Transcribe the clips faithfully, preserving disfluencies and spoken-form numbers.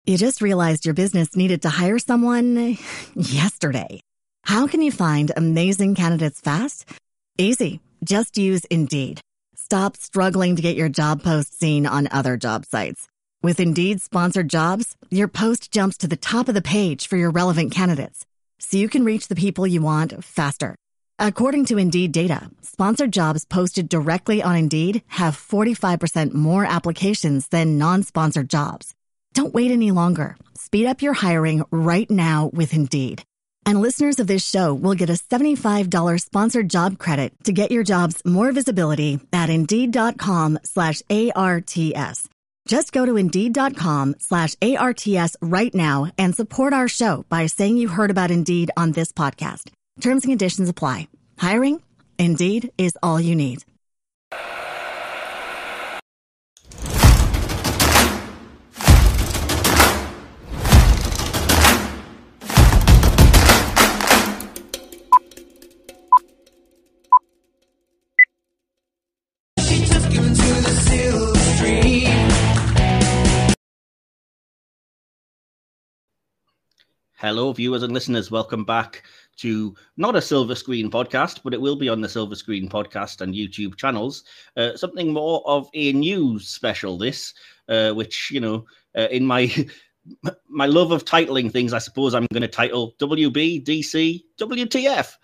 You just realized your business needed to hire someone yesterday. How can you find amazing candidates fast? Easy. Just use Indeed. Stop struggling to get your job post seen on other job sites. With Indeed sponsored jobs, your post jumps to the top of the page for your relevant candidates, so you can reach the people you want faster. According to Indeed data, sponsored jobs posted directly on Indeed have forty-five percent more applications than non-sponsored jobs. Don't wait any longer. Speed up your hiring right now with Indeed. And listeners of this show will get a seventy-five dollars sponsored job credit to get your jobs more visibility at Indeed.com slash ARTS. Just go to Indeed.com slash ARTS right now and support our show by saying you heard about Indeed on this podcast. Terms and conditions apply. Hiring? Indeed is all you need. Hello, viewers and listeners. Welcome back to not a Silver Screen podcast, but it will be on the Silver Screen podcast and YouTube channels. Uh, something more of a news special, this, uh, which, you know, uh, in my my love of titling things, I suppose I'm going to title W B, D C, W T F.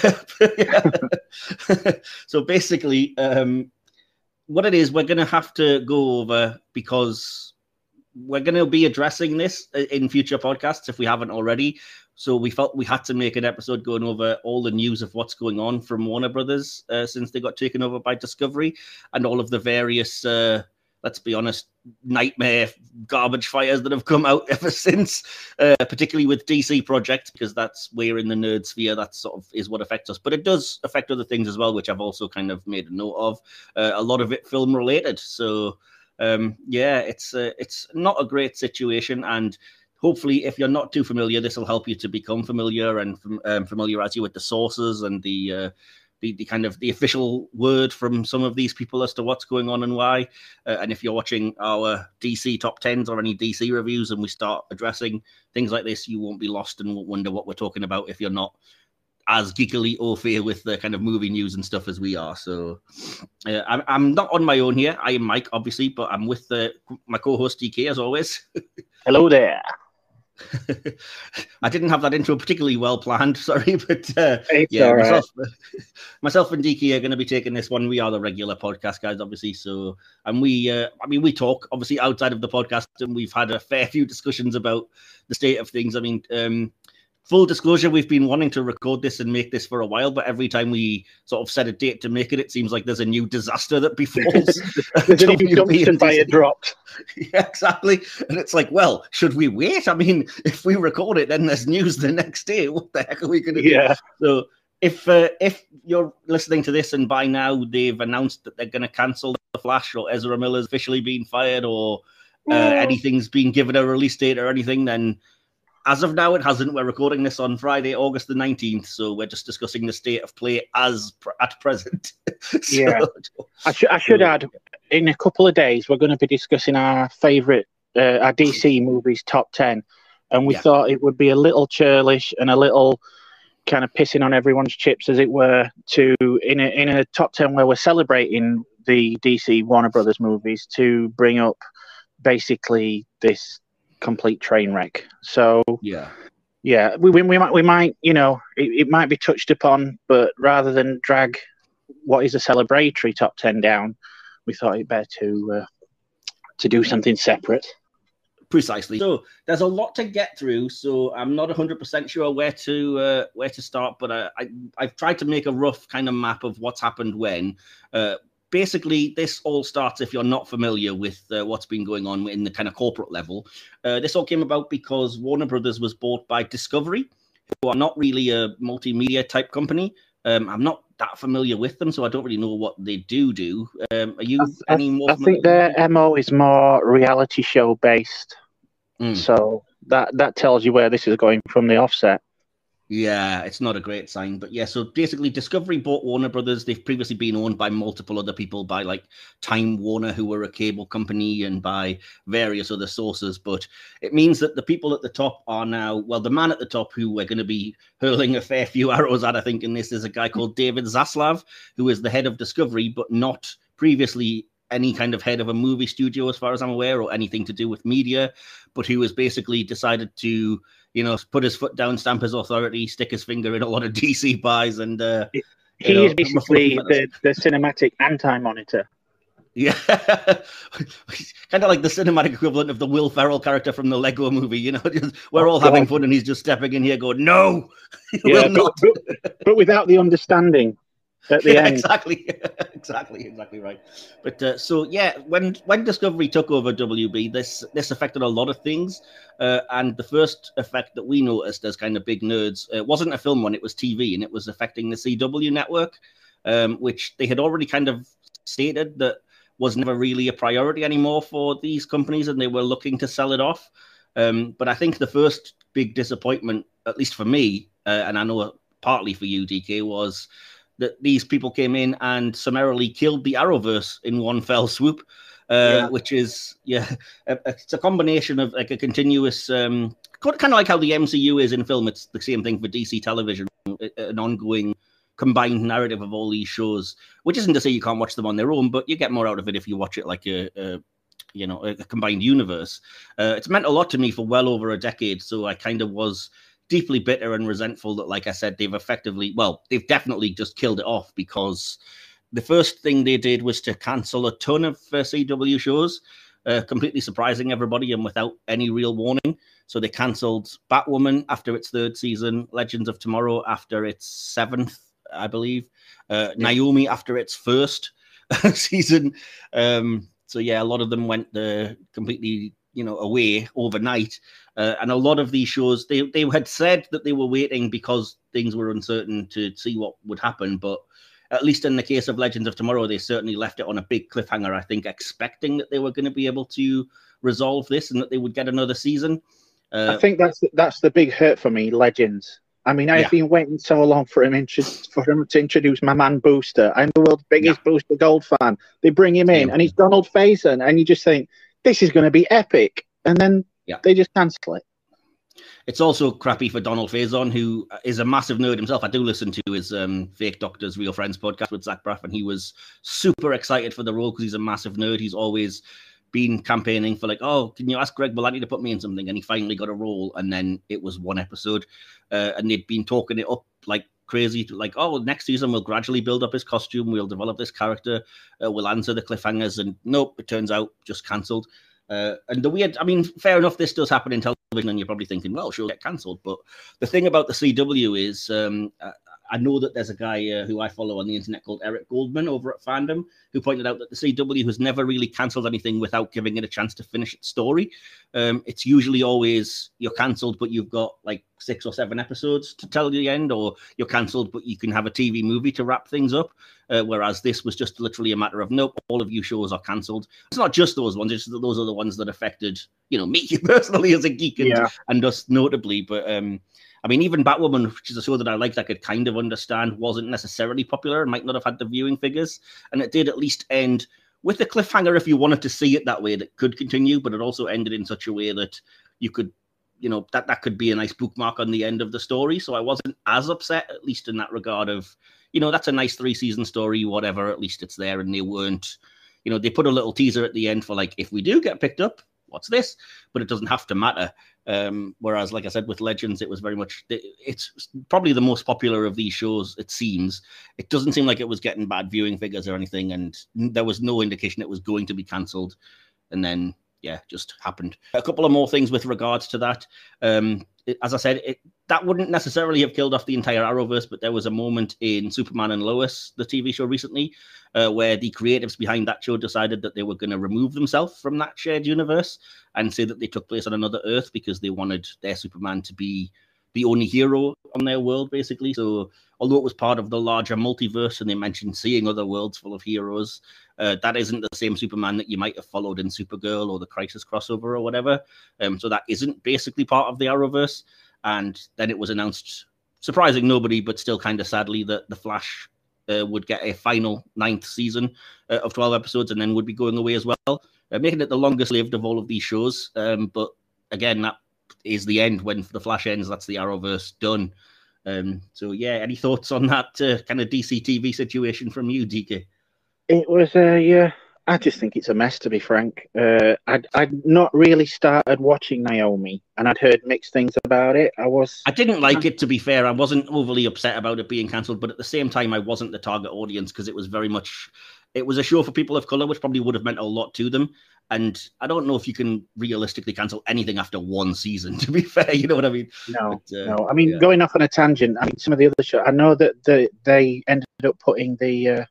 So basically, um, what it is, we're going to have to go over, because we're going to be addressing this in future podcasts if we haven't already. So we felt we had to make an episode going over all the news of what's going on from Warner Brothers uh, since they got taken over by Discovery, and all of the various, uh, let's be honest, nightmare garbage fires that have come out ever since, uh, particularly with D C Project, because that's we're in the nerd sphere. That sort of is what affects us. But it does affect other things as well, which I've also kind of made a note of. Uh, a lot of it film related. So Um, yeah, it's uh, it's not a great situation, and hopefully, if you're not too familiar, this will help you to become familiar and um, familiarize you with the sources and the, uh, the the kind of the official word from some of these people as to what's going on and why. Uh, and if you're watching our D C top tens or any D C reviews, and we start addressing things like this, you won't be lost and won't wonder what we're talking about if you're not as geekily au fait with the kind of movie news and stuff as we are. So uh, I'm, I'm not on my own here. I am Mike, obviously, but I'm with uh, my co-host D K, as always. Hello there. I didn't have that intro particularly well planned, sorry, but uh, it's yeah, all right. myself, myself and D K are going to be taking this one. We are the regular podcast guys, obviously. So, and we, uh, I mean, we talk obviously outside of the podcast, and we've had a fair few discussions about the state of things. I mean, um, full disclosure, we've been wanting to record this and make this for a while, but every time we sort of set a date to make it, it seems like there's a new disaster that befalls. There's a new dumpster fire dropped. Yeah, exactly. And it's like, well, should we wait? I mean, if we record it, then there's news the next day. What the heck are we going to yeah. do? So if uh, if you're listening to this and by now they've announced that they're going to cancel The Flash, or Ezra Miller's officially been fired, or uh, yeah. anything's been given a release date or anything, then as of now, it hasn't. We're recording this on Friday, August the nineteenth, so we're just discussing the state of play as pr- at present. So, yeah, I, sh- I should add, in a couple of days, we're going to be discussing our favourite, uh, our D C movies top ten, and we yeah. thought it would be a little churlish and a little kind of pissing on everyone's chips, as it were, to in a in a top ten where we're celebrating the D C Warner Brothers movies, to bring up basically this complete train wreck. So yeah, yeah, we we might we might you know it, it might be touched upon, but rather than drag what is a celebratory top ten down, we thought it better to uh, to do something separate. Precisely. So there's a lot to get through. So I'm not one hundred percent sure where to uh, where to start, but I, I I've tried to make a rough kind of map of what's happened when. Uh, Basically, this all starts, if you're not familiar with uh, what's been going on in the kind of corporate level. Uh, this all came about because Warner Brothers was bought by Discovery, who are not really a multimedia type company. Um, I'm not that familiar with them, so I don't really know what they do do. Um, are you I, any more? I think their M O is more reality show based. Mm. So that, that tells you where this is going from the offset. Yeah, it's not a great sign. But yeah, so basically Discovery bought Warner Brothers. They've previously been owned by multiple other people, by like Time Warner, who were a cable company, and by various other sources. But it means that the people at the top are now, well, the man at the top who we're going to be hurling a fair few arrows at, I think, in this is a guy called David Zaslav, who is the head of Discovery, but not previously any kind of head of a movie studio, as far as I'm aware, or anything to do with media, but who has basically decided to, you know, put his foot down, stamp his authority, stick his finger in a lot of D C buys, and uh, he you know, is basically the, the cinematic anti-monitor. Yeah, kind of like the cinematic equivalent of the Will Ferrell character from the Lego Movie. You know, just, we're all having fun, and he's just stepping in here, going, "No, yeah, but, but, but without the understanding at the yeah, end." Exactly, exactly, exactly right. But uh, so yeah, when when Discovery took over W B, this this affected a lot of things, uh, and the first effect that we noticed as kind of big nerds, uh, wasn't a film one; it was T V, and it was affecting the C W network, um, which they had already kind of stated that was never really a priority anymore for these companies, and they were looking to sell it off. Um, but I think the first big disappointment, at least for me, uh, and I know partly for you, D K, was that these people came in and summarily killed the Arrowverse in one fell swoop, uh, yeah. which is, yeah, a, a, it's a combination of like a continuous, um, kind of like how the M C U is in film. It's the same thing for D C television, an ongoing combined narrative of all these shows, which isn't to say you can't watch them on their own, but you get more out of it if you watch it like a, a you know, a combined universe. Uh, it's meant a lot to me for well over a decade, so I kind of was deeply bitter and resentful that, like I said, they've effectively, well, they've definitely just killed it off, because the first thing they did was to cancel a ton of uh, C W shows, uh, completely surprising everybody and without any real warning. So they cancelled Batwoman after its third season, Legends of Tomorrow after its seventh, I believe, uh, yeah. Naomi after its first season. Um, so yeah, a lot of them went uh, completely, you know, away overnight. Uh, and a lot of these shows, they, they had said that they were waiting because things were uncertain to see what would happen. But at least in the case of Legends of Tomorrow, they certainly left it on a big cliffhanger, I think, expecting that they were going to be able to resolve this and that they would get another season. Uh, I think that's that's the big hurt for me, Legends. I mean, I've yeah. been waiting so long for him, for him to introduce my man Booster. I'm the world's biggest yeah. Booster Gold fan. They bring him in, yeah. and he's Donald Faison, and you just think, this is going to be epic. And then yeah. they just cancel it. It's also crappy for Donald Faison, who is a massive nerd himself. I do listen to his um, Fake Doctors, Real Friends podcast with Zach Braff, and he was super excited for the role because he's a massive nerd. He's always been campaigning for like, oh, can you ask Greg Berlanti to put me in something? And he finally got a role, and then it was one episode. Uh, and they'd been talking it up like crazy, to like, oh, next season we'll gradually build up his costume, we'll develop this character, uh, we'll answer the cliffhangers, and nope, it turns out just cancelled. Uh, and the weird, I mean, fair enough, this does happen in television, and you're probably thinking, well, she'll get cancelled. But the thing about the C W is, um, I know that there's a guy uh, who I follow on the internet called Eric Goldman over at Fandom, who pointed out that the C W has never really cancelled anything without giving it a chance to finish its story. Um, it's usually always you're cancelled, but you've got like six or seven episodes to tell the end, or you're cancelled, but you can have a T V movie to wrap things up. Uh, whereas this was just literally a matter of, nope, all of you shows are cancelled. It's not just those ones, it's just that those are the ones that affected, you know, me personally as a geek and, yeah. and us notably. But um, I mean, even Batwoman, which is a show that I liked, I could kind of understand, wasn't necessarily popular and might not have had the viewing figures. And it did at least end with a cliffhanger if you wanted to see it that way, that could continue, but it also ended in such a way that you could, you know, that, that could be a nice bookmark on the end of the story. So I wasn't as upset, at least in that regard of, you know, that's a nice three-season story, whatever, at least it's there. And they weren't, you know, they put a little teaser at the end for like, if we do get picked up, what's this? But it doesn't have to matter. Um, whereas, like I said, with Legends, it was very much, it's probably the most popular of these shows, it seems. It doesn't seem like it was getting bad viewing figures or anything, and there was no indication it was going to be cancelled. And then, yeah, just happened. A couple of more things with regards to that. Um, it, as I said, it, that wouldn't necessarily have killed off the entire Arrowverse, but there was a moment in Superman and Lois, the T V show recently, uh, where the creatives behind that show decided that they were going to remove themselves from that shared universe and say that they took place on another Earth because they wanted their Superman to be the only hero on their world, basically. So although it was part of the larger multiverse and they mentioned seeing other worlds full of heroes, uh, that isn't the same Superman that you might have followed in Supergirl or the Crisis crossover or whatever. Um, so that isn't basically part of the Arrowverse. And then it was announced surprising nobody, but still kind of sadly that The Flash uh, would get a final ninth season uh, of twelve episodes and then would be going away as well, uh, making it the longest lived of all of these shows. Um, but again, that is the end. When The Flash ends, that's the Arrowverse done. Um, so yeah, any thoughts on that uh, kind of D C T V situation from you, D K? It was, uh, yeah, I just think it's a mess, to be frank. Uh, I'd, I'd not really started watching Naomi, and I'd heard mixed things about it. I was... I didn't like it, to be fair. I wasn't overly upset about it being cancelled, but at the same time, I wasn't the target audience because it was very much... It was a show for people of colour, which probably would have meant a lot to them. And I don't know if you can realistically cancel anything after one season, to be fair. You know what I mean? No, but, uh, no. I mean, yeah. going off on a tangent, I mean, some of the other shows, I know that the, they ended up putting the uh,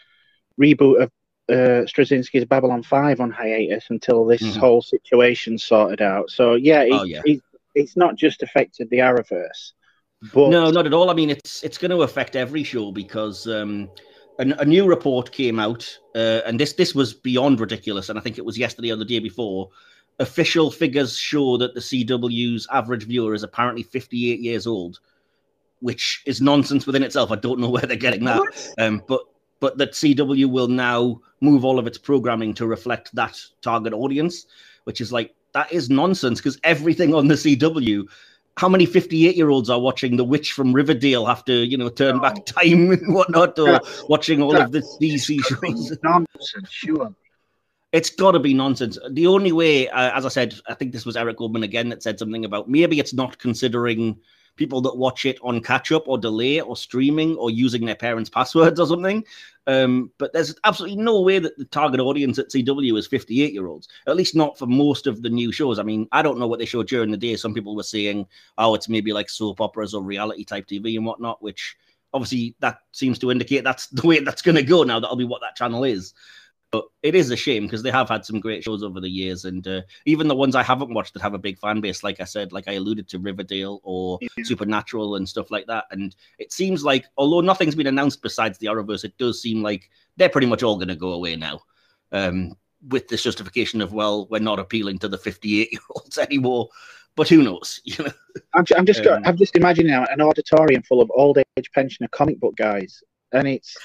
reboot of uh, Straczynski's Babylon five on hiatus until this mm-hmm. whole situation sorted out. So, yeah, it, oh, yeah. It, it's not just affected the Arrowverse. But... No, not at all. I mean, it's it's going to affect every show because um, a, a new report came out, uh, and this this was beyond ridiculous, and I think it was yesterday or the day before. Official figures show that the C W's average viewer is apparently fifty-eight years old, which is nonsense within itself. I don't know where they're getting that. Um, but but that C W will now move all of its programming to reflect that target audience, which is like, that is nonsense because everything on the C W, how many fifty-eight-year-olds are watching The Witch from Riverdale have to, you know, turn oh. back time and whatnot, or that's, watching all of the D C shows? Nonsense, sure. It's got to be nonsense. The only way, uh, as I said, I think this was Eric Goldman again that said something about maybe it's not considering people that watch it on catch-up or delay or streaming or using their parents' passwords or something. Um, but there's absolutely no way that the target audience at C W is fifty-eight-year-olds, at least not for most of the new shows. I mean, I don't know what they show during the day. Some people were saying, oh, it's maybe like soap operas or reality-type T V and whatnot, which obviously that seems to indicate that's the way that's going to go now. That'll be what that channel is. But it is a shame because they have had some great shows over the years, and uh, even the ones I haven't watched that have a big fan base, like I said, like I alluded to, Riverdale or yeah. Supernatural and stuff like that. And it seems like, although nothing's been announced besides the Arrowverse, it does seem like they're pretty much all going to go away now, um, with this justification of, well, we're not appealing to the fifty-eight-year-olds anymore. But who knows? You know, I'm, I'm just um, I'm just imagining now an auditorium full of old age pensioner comic book guys, and it's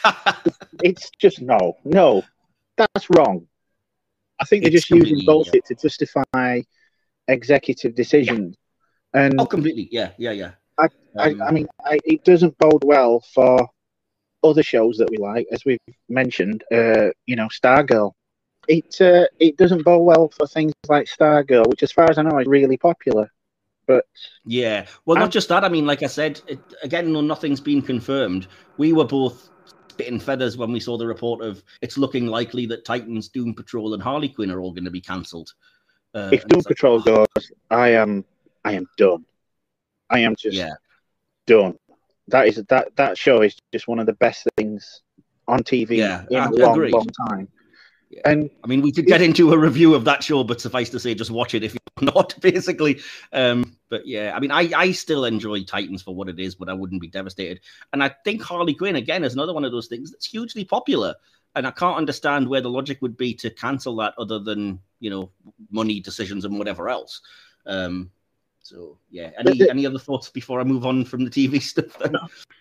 it's just no, no. That's wrong. I think they're it's just using bullshit yeah. to justify executive decisions. Yeah. And oh, completely. Yeah, yeah, yeah. I, um, I, I mean, I, it doesn't bode well for other shows that we like, as we've mentioned. Uh, you know, Stargirl. It uh, it doesn't bode well for things like Stargirl, which, as far as I know, is really popular. But yeah, well, not I'm, just that. I mean, like I said, it, again, no, nothing's been confirmed. We were both spitting feathers when we saw the report of it's looking likely that Titans, Doom Patrol, and Harley Quinn are all going to be cancelled. Uh, if Doom Patrol like, oh. goes, I am, I am done. I am just yeah. done. That is that that show is just one of the best things on T V yeah, in I a long, agree. long time. Yeah. And I mean, we could get into a review of that show, but suffice to say, just watch it if you're not, basically. Um, but yeah, I mean, I, I still enjoy Titans for what it is, but I wouldn't be devastated. And I think Harley Quinn, again, is another one of those things that's hugely popular. And I can't understand where the logic would be to cancel that other than, you know, money decisions and whatever else. Um, so, yeah. Any, the, any other thoughts before I move on from the T V stuff? Then?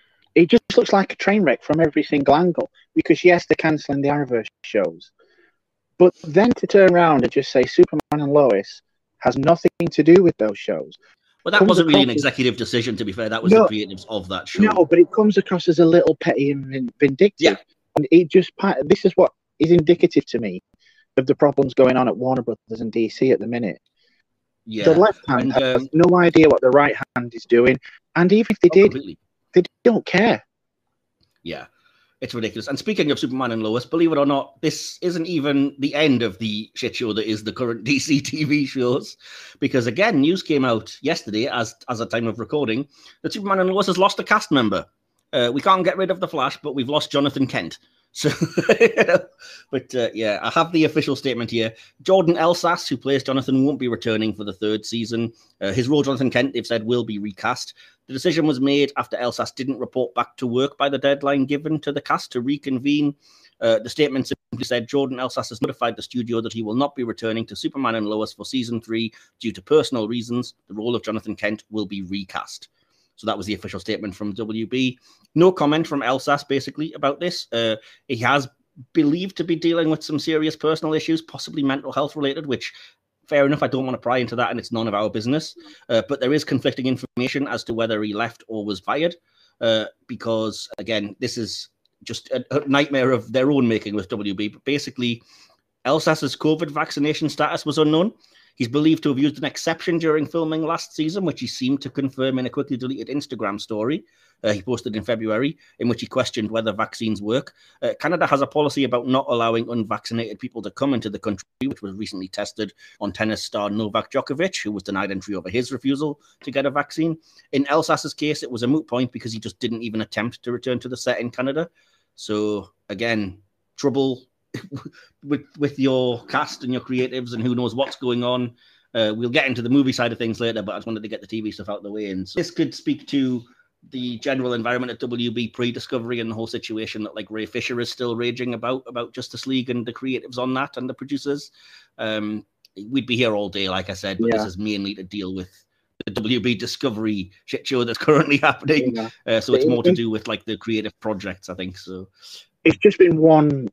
It just looks like a train wreck from every single angle. Because, yes, they're cancelling the Arrowverse shows. But then to turn around and just say Superman and Lois has nothing to do with those shows. Well, that wasn't really an executive decision, to be fair. That was no, the creatives of that show. No, but it comes across as a little petty and vindictive. Yeah. And it just, this is what is indicative to me of the problems going on at Warner Brothers and D C at the minute. Yeah. The left hand and, um, has no idea what the right hand is doing. And even if they oh, did, completely. They don't care. Yeah. It's ridiculous. And speaking of Superman and Lois, believe it or not, this isn't even the end of the shit show that is the current D C T V shows. Because again, news came out yesterday, as as a time of recording, that Superman and Lois has lost a cast member. Uh, we can't get rid of the Flash, but we've lost Jonathan Kent. So, you know, but uh, yeah, I have the official statement here. Jordan Elsass, who plays Jonathan, won't be returning for the third season. Uh, his role, Jonathan Kent, they've said, will be recast. The decision was made after Elsass didn't report back to work by the deadline given to the cast to reconvene. Uh, the statement simply said Jordan Elsass has notified the studio that he will not be returning to Superman and Lois for season three due to personal reasons. The role of Jonathan Kent will be recast. So that was the official statement from W B. No comment from Elsas, basically, about this. Uh, he has believed to be dealing with some serious personal issues, possibly mental health related, which, fair enough, I don't want to pry into that, and it's none of our business. Uh, but there is conflicting information as to whether he left or was fired, uh, because, again, this is just a, a nightmare of their own making with W B. But basically, Elsas's COVID vaccination status was unknown. He's believed to have used an exception during filming last season, which he seemed to confirm in a quickly deleted Instagram story uh, he posted in February, in which he questioned whether vaccines work. Uh, Canada has a policy about not allowing unvaccinated people to come into the country, which was recently tested on tennis star Novak Djokovic, who was denied entry over his refusal to get a vaccine. In Elsas's case, it was a moot point because he just didn't even attempt to return to the set in Canada. So, again, trouble with with your cast and your creatives and who knows what's going on. Uh, we'll get into the movie side of things later, but I just wanted to get the T V stuff out of the way. And so this could speak to the general environment at W B pre-Discovery and the whole situation that like Ray Fisher is still raging about, about Justice League and the creatives on that and the producers. Um, we'd be here all day, like I said, but yeah. This is mainly to deal with the W B Discovery shit show that's currently happening. Yeah. Uh, so it's more to do with like the creative projects, I think. So it's just been one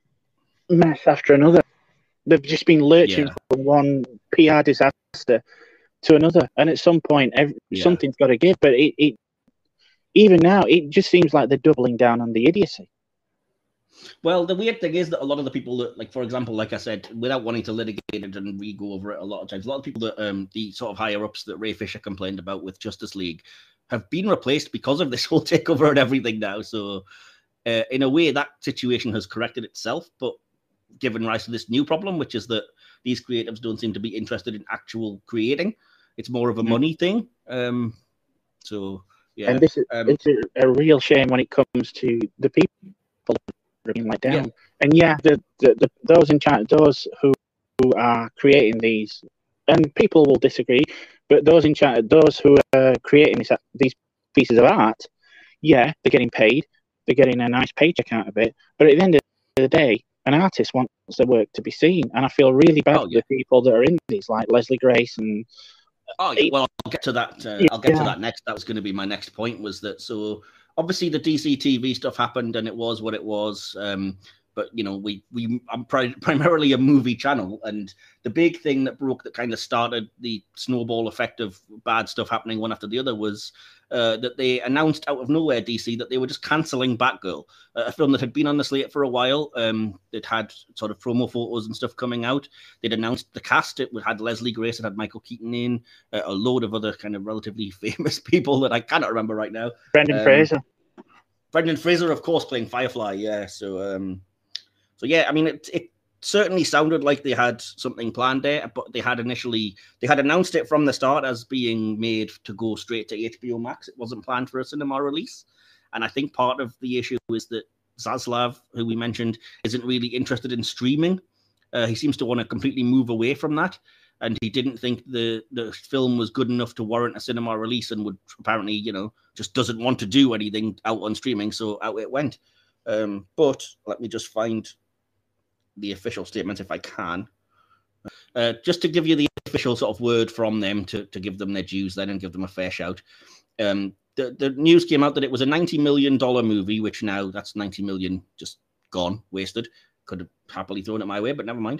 mess after another. They've just been lurching yeah. from one P R disaster to another, and at some point, every, yeah. something's got to give. But it, it, even now, it just seems like they're doubling down on the idiocy. Well, the weird thing is that a lot of the people that, like, for example, like I said, without wanting to litigate it and re-go over it a lot of times, a lot of people that um, the sort of higher ups that Ray Fisher complained about with Justice League have been replaced because of this whole takeover and everything now. So, uh, in a way, that situation has corrected itself, but given rise to this new problem, which is that these creatives don't seem to be interested in actual creating. It's more of a money thing. Um, so, yeah. And this is um, it's a, a real shame when it comes to the people that are being let down. Yeah. And yeah, the, the, the those in China, those who, who are creating these, and people will disagree, but those in China, those who are creating this, these pieces of art, yeah, they're getting paid. They're getting a nice paycheck out of it. But at the end of the day, an artist wants their work to be seen, and I feel really bad oh, yeah. for the people that are in these, like Leslie Grace and. Oh yeah, well, I'll get to that. Uh, yeah. I'll get to that next. That was going to be my next point. Was that so? Obviously, the D C T V stuff happened, and it was what it was. Um, but you know, we we I'm pri- primarily a movie channel, and the big thing that broke, that kind of started the snowball effect of bad stuff happening one after the other, was uh, that they announced out of nowhere, D C, that they were just cancelling Batgirl, a film that had been on the slate for a while. Um, it had sort of promo photos and stuff coming out. They'd announced the cast. It had Leslie Grace, it had Michael Keaton in, uh, a load of other kind of relatively famous people that I cannot remember right now. Brendan um, Fraser. Brendan Fraser, of course, playing Firefly. Yeah, so um, so yeah, I mean, it it certainly sounded like they had something planned there, but they had initially they had announced it from the start as being made to go straight to H B O Max. It wasn't planned for a cinema release, and I think part of the issue is that Zaslav, who we mentioned, isn't really interested in streaming. Uh, he seems to want to completely move away from that, and he didn't think the the film was good enough to warrant a cinema release, and would apparently, you know, just doesn't want to do anything out on streaming, so out it went. Um, but let me just find the official statement if I can. Uh, just to give you the official sort of word from them to, to give them their dues then and give them a fair shout. Um, the, the news came out that it was a ninety million dollars movie, which now that's ninety million dollars just gone, wasted. Could have happily thrown it my way, but never mind.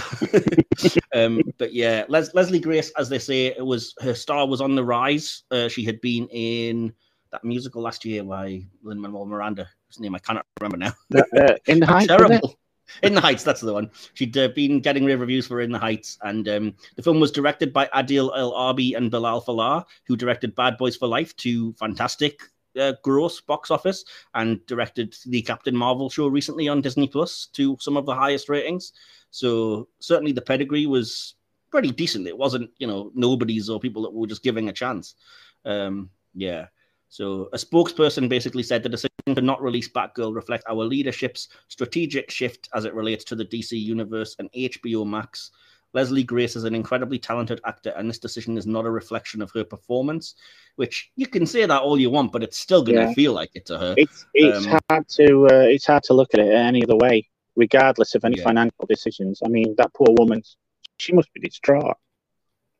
um, but yeah, Les- Leslie Grace, as they say, it was her star was on the rise. Uh, she had been in that musical last year by Lin-Manuel Miranda, whose name I cannot remember now. uh, in the Heights, terrible. In the Heights, that's the one. She'd uh, been getting rave reviews for In the Heights, and um, the film was directed by Adil El Arbi and Bilal Fallah, who directed Bad Boys for Life, two fantastic uh, gross box office, and directed the Captain Marvel show recently on Disney Plus to some of the highest ratings. So certainly the pedigree was pretty decent. It wasn't, you know, nobodies or people that were just giving a chance. Um, yeah. So a spokesperson basically said the decision to not release Batgirl reflects our leadership's strategic shift as it relates to the D C universe and H B O Max. Leslie Grace is an incredibly talented actor, and this decision is not a reflection of her performance, which you can say that all you want, but it's still going to yeah. feel like it to her. It's it's um, hard to uh, it's hard to look at it any other way, regardless of any yeah. financial decisions. I mean, that poor woman, she must be distraught.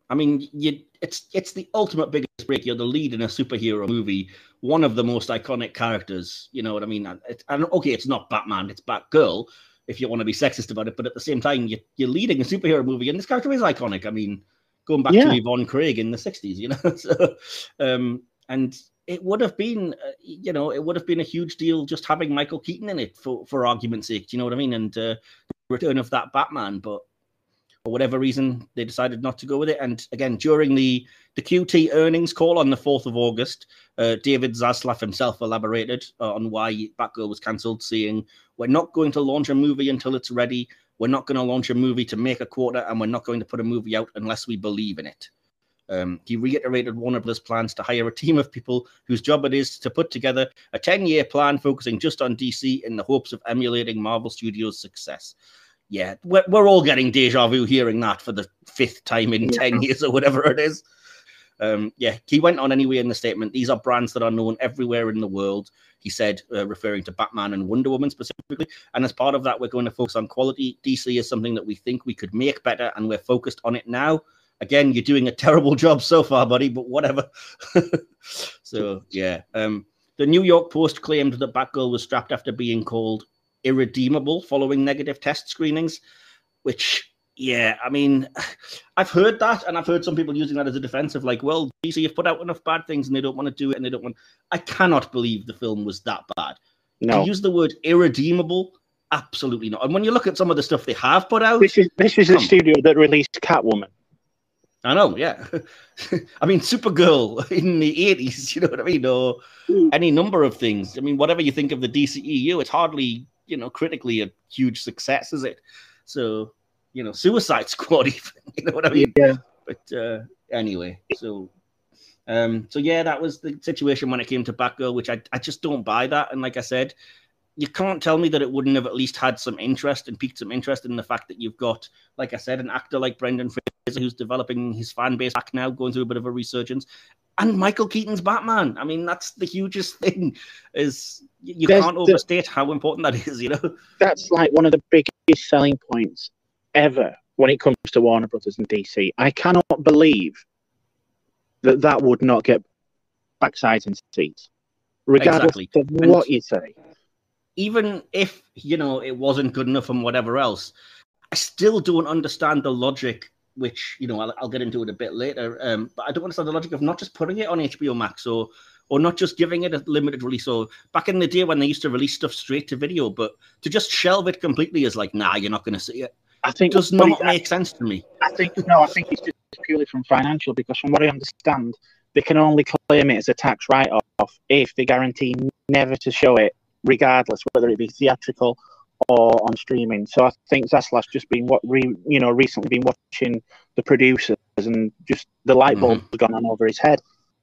I mean, you, it's it's the ultimate biggest break. You're the lead in a superhero movie, one of the most iconic characters. You know what I mean? It, and okay, it's not Batman, it's Batgirl, if you want to be sexist about it. But at the same time, you, you're leading a superhero movie, and this character is iconic. I mean, going back yeah. to Yvonne Craig in the sixties, you know? so, um, and it would have been, uh, you know, it would have been a huge deal just having Michael Keaton in it, for, for argument's sake. Do you know what I mean? And uh, the return of that Batman, but for whatever reason, they decided not to go with it. And again, during the, the Q T earnings call on the fourth of August, uh, David Zaslav himself elaborated uh, on why Batgirl was cancelled, saying, "We're not going to launch a movie until it's ready. We're not going to launch a movie to make a quota, and we're not going to put a movie out unless we believe in it." Um, he reiterated Warner Bros. Plans to hire a team of people whose job it is to put together a ten-year plan focusing just on D C in the hopes of emulating Marvel Studios' success. Yeah, we're, we're all getting deja vu hearing that for the fifth time in yeah. ten years or whatever it is. Um, yeah, he went on anyway in the statement. These are brands that are known everywhere in the world, he said, uh, referring to Batman and Wonder Woman specifically. And as part of that, we're going to focus on quality. D C is something that we think we could make better, and we're focused on it now. Again, you're doing a terrible job so far, buddy, but whatever. so, yeah. Um, the New York Post claimed that Batgirl was strapped after being called irredeemable following negative test screenings, which, yeah, I mean, I've heard that, and I've heard some people using that as a defense of like, well, D C have put out enough bad things and they don't want to do it and they don't want... I cannot believe the film was that bad. No. To use the word irredeemable, absolutely not. And when you look at some of the stuff they have put out... This is, this is the studio that released Catwoman. I know, yeah. I mean, Supergirl in the eighties, you know what I mean? Or any number of things. I mean, whatever you think of the D C E U, it's hardly... you know, critically a huge success, is it? So, you know, Suicide Squad, even, you know what I mean? Yeah. But uh, anyway, so, um, so yeah, that was the situation when it came to Batgirl, which I, I just don't buy that. And like I said, you can't tell me that it wouldn't have at least had some interest and piqued some interest in the fact that you've got, like I said, an actor like Brendan Fraser who's developing his fan base back now, going through a bit of a resurgence. And Michael Keaton's Batman. I mean, that's the hugest thing. Is you There's can't overstate the, how important that is. You know, that's like one of the biggest selling points ever when it comes to Warner Brothers and D C. I cannot believe that that would not get backsides and seats, regardless exactly. of and what you say. Even if you know it wasn't good enough and whatever else, I still don't understand the logic. Which, you know, I'll, I'll get into it a bit later. Um, but I don't understand the logic of not just putting it on H B O Max or or not just giving it a limited release. Or back in the day when they used to release stuff straight to video, but to just shelve it completely is like, nah, you're not going to see it. I think it does not make I, sense to me. I think no, I think it's just purely from financial, because from what I understand, they can only claim it as a tax write-off if they guarantee never to show it, regardless whether it be theatrical or on streaming. So I think Zaslav's just been what re, you know recently been watching the producers, and just the light bulb mm-hmm. has gone on over his head.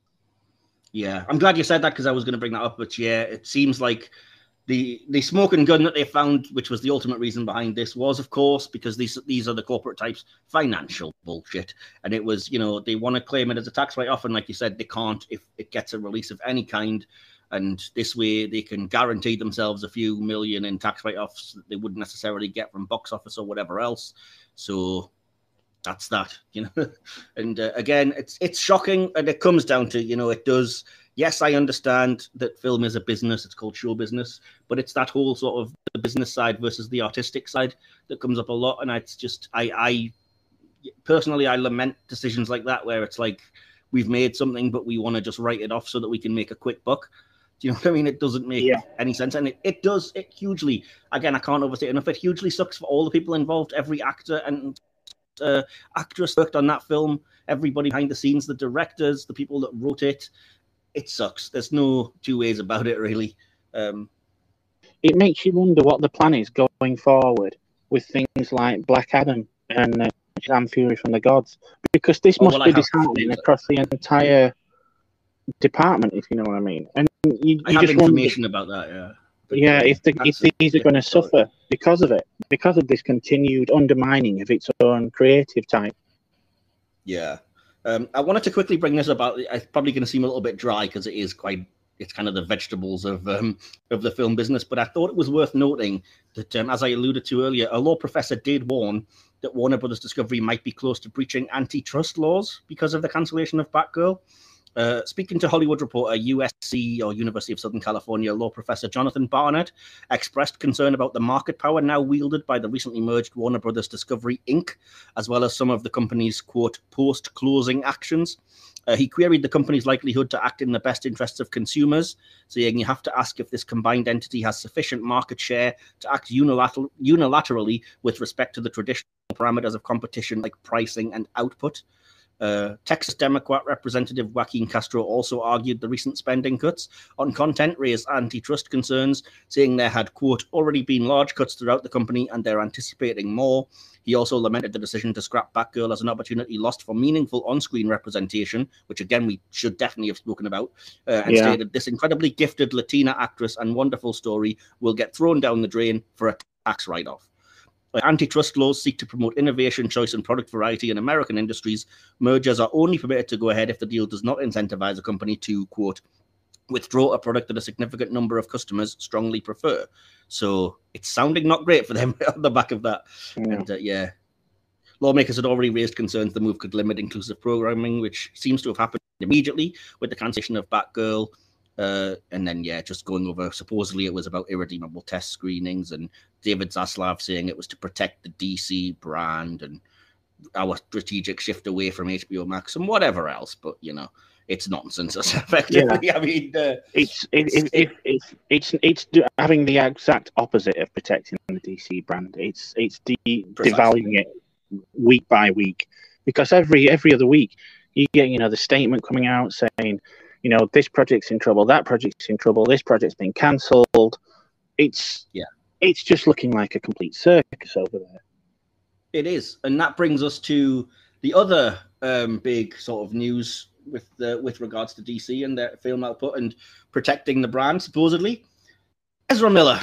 Yeah, I'm glad you said that, because I was going to bring that up. But yeah, it seems like the the smoking gun that they found, which was the ultimate reason behind this, was of course because these these are the corporate types, financial bullshit. And it was, you know, they want to claim it as a tax write-off, and like you said, they can't if it gets a release of any kind. And this way they can guarantee themselves a few million in tax write-offs that they wouldn't necessarily get from box office or whatever else. So that's that, you know. And uh, again, it's it's shocking, and it comes down to, you know, it does. Yes, I understand that film is a business; it's called show business, but it's that whole sort of the business side versus the artistic side that comes up a lot. And it's just, I, I personally, I lament decisions like that where it's like we've made something, but we want to just write it off so that we can make a quick buck. Do you know what I mean? It doesn't make yeah. any sense. And it, it does, it hugely, again, I can't overstate enough, it hugely sucks for all the people involved, every actor and uh, actress worked on that film, everybody behind the scenes, the directors, the people that wrote it. It sucks. There's no two ways about it, really. Um, it makes you wonder what the plan is going forward with things like Black Adam and uh, Shazam Fury from the Gods, because this oh, must well, be disheartening across the entire department, if you know what I mean. And you, you I have just information wonder, about that, yeah. But yeah, if, the, if these are going to suffer because of it, because of this continued undermining of its own creative type. Yeah. Um, I wanted to quickly bring this about. It's probably going to seem a little bit dry because it is quite, it's kind of the vegetables of um, of the film business. But I thought it was worth noting that, um, as I alluded to earlier, a law professor did warn that Warner Brothers Discovery might be close to breaching antitrust laws because of the cancellation of Batgirl. Uh, speaking to Hollywood Reporter, U S C or University of Southern California law professor Jonathan Barnett expressed concern about the market power now wielded by the recently merged Warner Brothers Discovery Incorporated, as well as some of the company's, quote, post-closing actions. Uh, he queried the company's likelihood to act in the best interests of consumers, saying you have to ask if this combined entity has sufficient market share to act unilateral, unilaterally with respect to the traditional parameters of competition like pricing and output. Uh, Texas Democrat Representative Joaquin Castro also argued the recent spending cuts on content raised antitrust concerns, saying there had, quote, already been large cuts throughout the company and they're anticipating more. He also lamented the decision to scrap Batgirl as an opportunity lost for meaningful on-screen representation, which again we should definitely have spoken about, uh, and yeah. stated this incredibly gifted Latina actress and wonderful story will get thrown down the drain for a tax write-off. Antitrust laws seek to promote innovation, choice, and product variety in American industries. Mergers are only permitted to go ahead if the deal does not incentivize a company to, quote, withdraw a product that a significant number of customers strongly prefer. So it's sounding not great for them on the back of that. Yeah. And uh, yeah, lawmakers had already raised concerns the move could limit inclusive programming, which seems to have happened immediately with the cancellation of Batgirl. Uh, and then, yeah, just going over, supposedly it was about irredeemable test screenings, and David Zaslav saying it was to protect the D C brand and our strategic shift away from H B O Max and whatever else. But, you know, it's nonsense, effectively. Yeah. I mean, uh, it's, it, it, it, it, it's it's having the exact opposite of protecting the D C brand. It's it's de- devaluing it week by week, because every every other week you get, you know, the statement coming out saying, you know, this project's in trouble, that project's in trouble, this project's been cancelled. It's yeah, it's just looking like a complete circus over there. It is, and that brings us to the other um, big sort of news with the with regards to D C and their film output and protecting the brand, supposedly. Ezra Miller,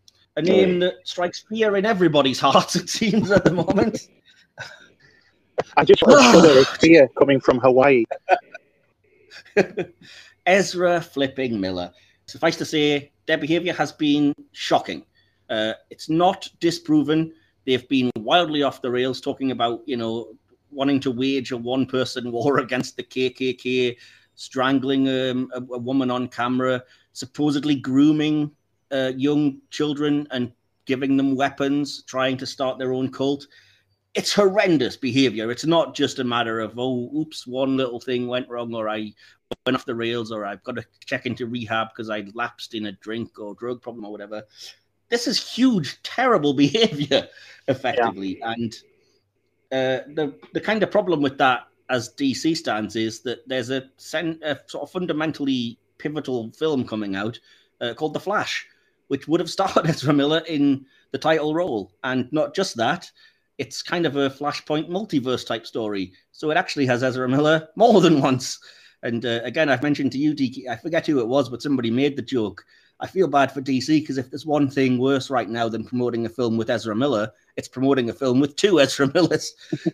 a name that strikes fear in everybody's hearts, it seems, at the moment. I just want to shudder with fear coming from Hawaii. Ezra flipping Miller. Suffice to say, their behavior has been shocking. Uh, it's not disproven. They've been wildly off the rails, talking about, you know, wanting to wage a one-person war against the K K K, strangling um, a, a woman on camera, supposedly grooming uh, young children and giving them weapons, trying to start their own cult. It's horrendous behavior. It's not just a matter of, oh, oops, one little thing went wrong, or I went off the rails, or I've got to check into rehab because I lapsed in a drink or drug problem or whatever. This is huge, terrible behavior, effectively. Yeah. And uh, the the kind of problem with that, as D C stands, is that there's a, a sort of fundamentally pivotal film coming out uh, called The Flash, which would have starred Ezra Miller in the title role. And not just that, it's kind of a Flashpoint multiverse type story. So it actually has Ezra Miller more than once. And uh, again, I've mentioned to you, D K, I forget who it was, but somebody made the joke. I feel bad for D C because if there's one thing worse right now than promoting a film with Ezra Miller, it's promoting a film with two Ezra Millers.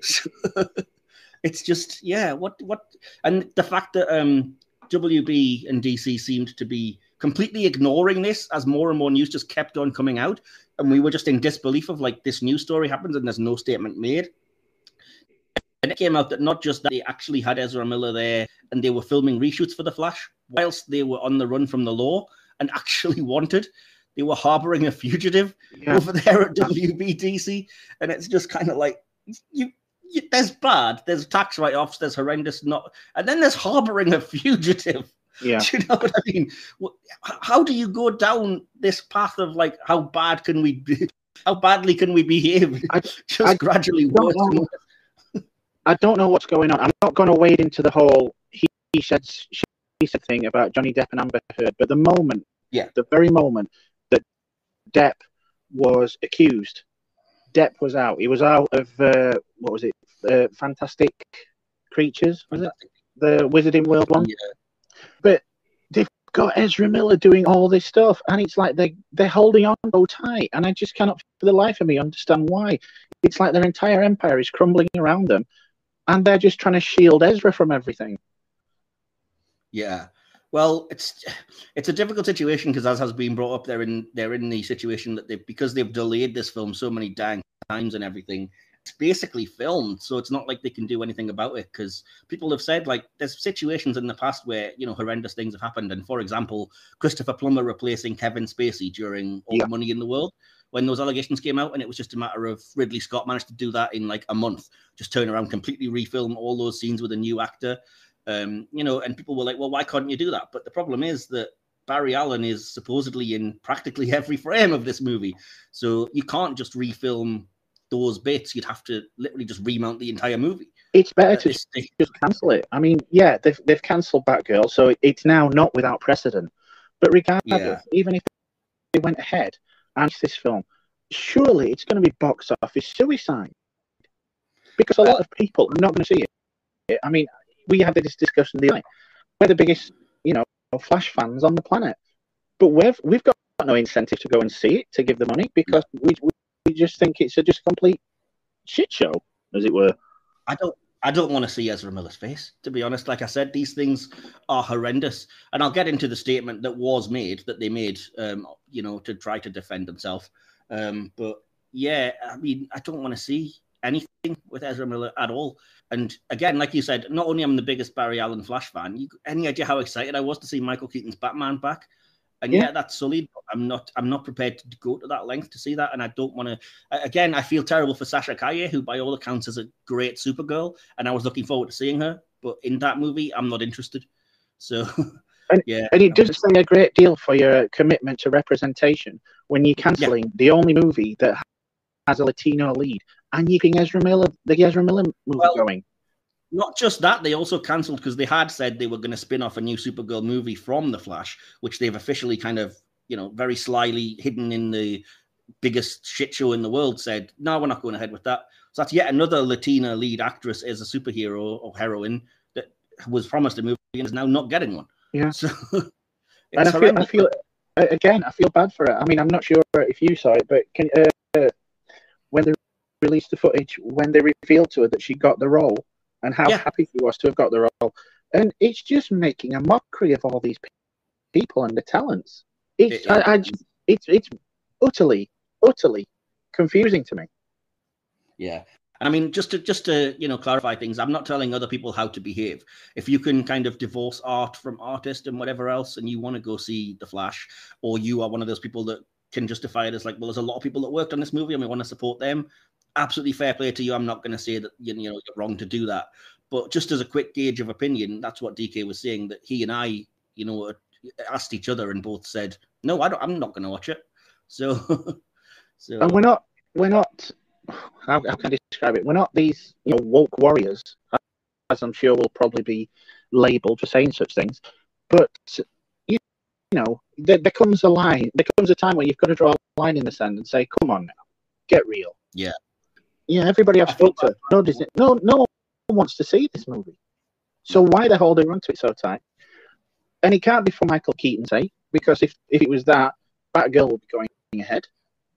It's just, yeah, what, what, and the fact that um, W B and D C seemed to be completely ignoring this as more and more news just kept on coming out. And we were just in disbelief of, like, this news story happens and there's no statement made. And it came out that not just that they actually had Ezra Miller there and they were filming reshoots for The Flash whilst they were on the run from the law and actually wanted. They were harboring a fugitive yeah. over there at W B D C. And it's just kind of like, you, you there's bad, there's tax write-offs, there's horrendous, not, and then there's harboring a fugitive. Yeah. Do you know what I mean? How do you go down this path of, like, how bad can we be? How badly can we behave? I, Just I gradually don't worse. Know, I don't know what's going on. I'm not going to wade into the whole he, he said she said thing about Johnny Depp and Amber Heard, but the moment, yeah, the very moment that Depp was accused, Depp was out. He was out of uh, what was it? Uh, Fantastic Creatures, was Fantastic. it? The Wizarding World one. Yeah. But they've got Ezra Miller doing all this stuff, and it's like they, they're holding on so tight, and I just cannot, for the life of me, understand why. It's like their entire empire is crumbling around them, and they're just trying to shield Ezra from everything. Yeah. Well, it's it's a difficult situation because, as has been brought up, they're in they're in the situation that they because they've delayed this film so many dang times and everything. basically filmed, so it's not like they can do anything about it, because people have said, like, there's situations in the past where, you know, horrendous things have happened. And for example, Christopher Plummer replacing Kevin Spacey during All yeah. the Money in the World, when those allegations came out, and it was just a matter of Ridley Scott managed to do that in like a month, just turn around, completely refilm all those scenes with a new actor. Um, you know, and people were like, well, why can't you do that? But the problem is that Barry Allen is supposedly in practically every frame of this movie. So you can't just refilm those bits. You'd have to literally just remount the entire movie. It's better to just cancel it. I mean, yeah, they've, they've cancelled Batgirl, so it's now not without precedent. But regardless, yeah. even if they went ahead and this film, surely it's going to be box office suicide. Because a lot of people are not going to see it. I mean, we had this discussion the other night. We're the biggest, you know, Flash fans on the planet, but we've we've got no incentive to go and see it, to give the money, because we we, we just think it's a just complete shit show, as it were. I don't I don't want to see Ezra Miller's face, to be honest. Like I said, these things are horrendous, and I'll get into the statement that was made that they made, um, you know, to try to defend themselves. Um, but yeah, I mean, I don't want to see anything with Ezra Miller at all. And again, like you said, not only am I the biggest Barry Allen Flash fan, you, any idea how excited I was to see Michael Keaton's Batman back? And yeah, yeah that's sullied. I'm not I'm not prepared to go to that length to see that. And I don't want to, again, I feel terrible for Sasha Calle, who by all accounts is a great Supergirl. And I was looking forward to seeing her. But in that movie, I'm not interested. So, and, yeah. And it does say a great deal for your commitment to representation when you're cancelling yeah. the only movie that has a Latino lead. And you can Ezra Miller, the Ezra Miller movie well, going. Not just that, they also cancelled because they had said they were going to spin off a new Supergirl movie from The Flash, which they've officially kind of, you know, very slyly hidden in the biggest shit show in the world, said, no, we're not going ahead with that. So that's yet another Latina lead actress as a superhero or heroine that was promised a movie and is now not getting one. Yeah. So, and I feel, I feel, again, I feel bad for it. I mean, I'm not sure if you saw it, but can uh, when they released the footage, when they revealed to her that she got the role and how yeah. happy she was to have got the role, and it's just making a mockery of all these people and the talents. It's, it, I, I just, it's, it's utterly, utterly confusing to me. Yeah. I mean, just to just to you know clarify things, I'm not telling other people how to behave. If you can kind of divorce art from artist and whatever else, and you want to go see The Flash, or you are one of those people that can justify it as like, well, there's a lot of people that worked on this movie and we want to support them. Absolutely fair play to you. I'm not going to say that you know you're wrong to do that. But just as a quick gauge of opinion, that's what D K was saying, that he and I, you know, asked each other and both said, no, I don't, I'm not going to watch it. So, so, and we're not, we're not. How, how can I describe it? We're not these, you know, woke warriors, as I'm sure we'll probably be labelled for saying such things. But you, you know, there, there comes a line. There comes a time where you've got to draw a line in the sand and say, "Come on now, get real." Yeah, yeah. Everybody I've spoke to, no, no, no one wants to see this movie. So why the hell they run to it so tight? And it can't be for Michael Keaton's sake, because if if it was that, Batgirl would be going ahead.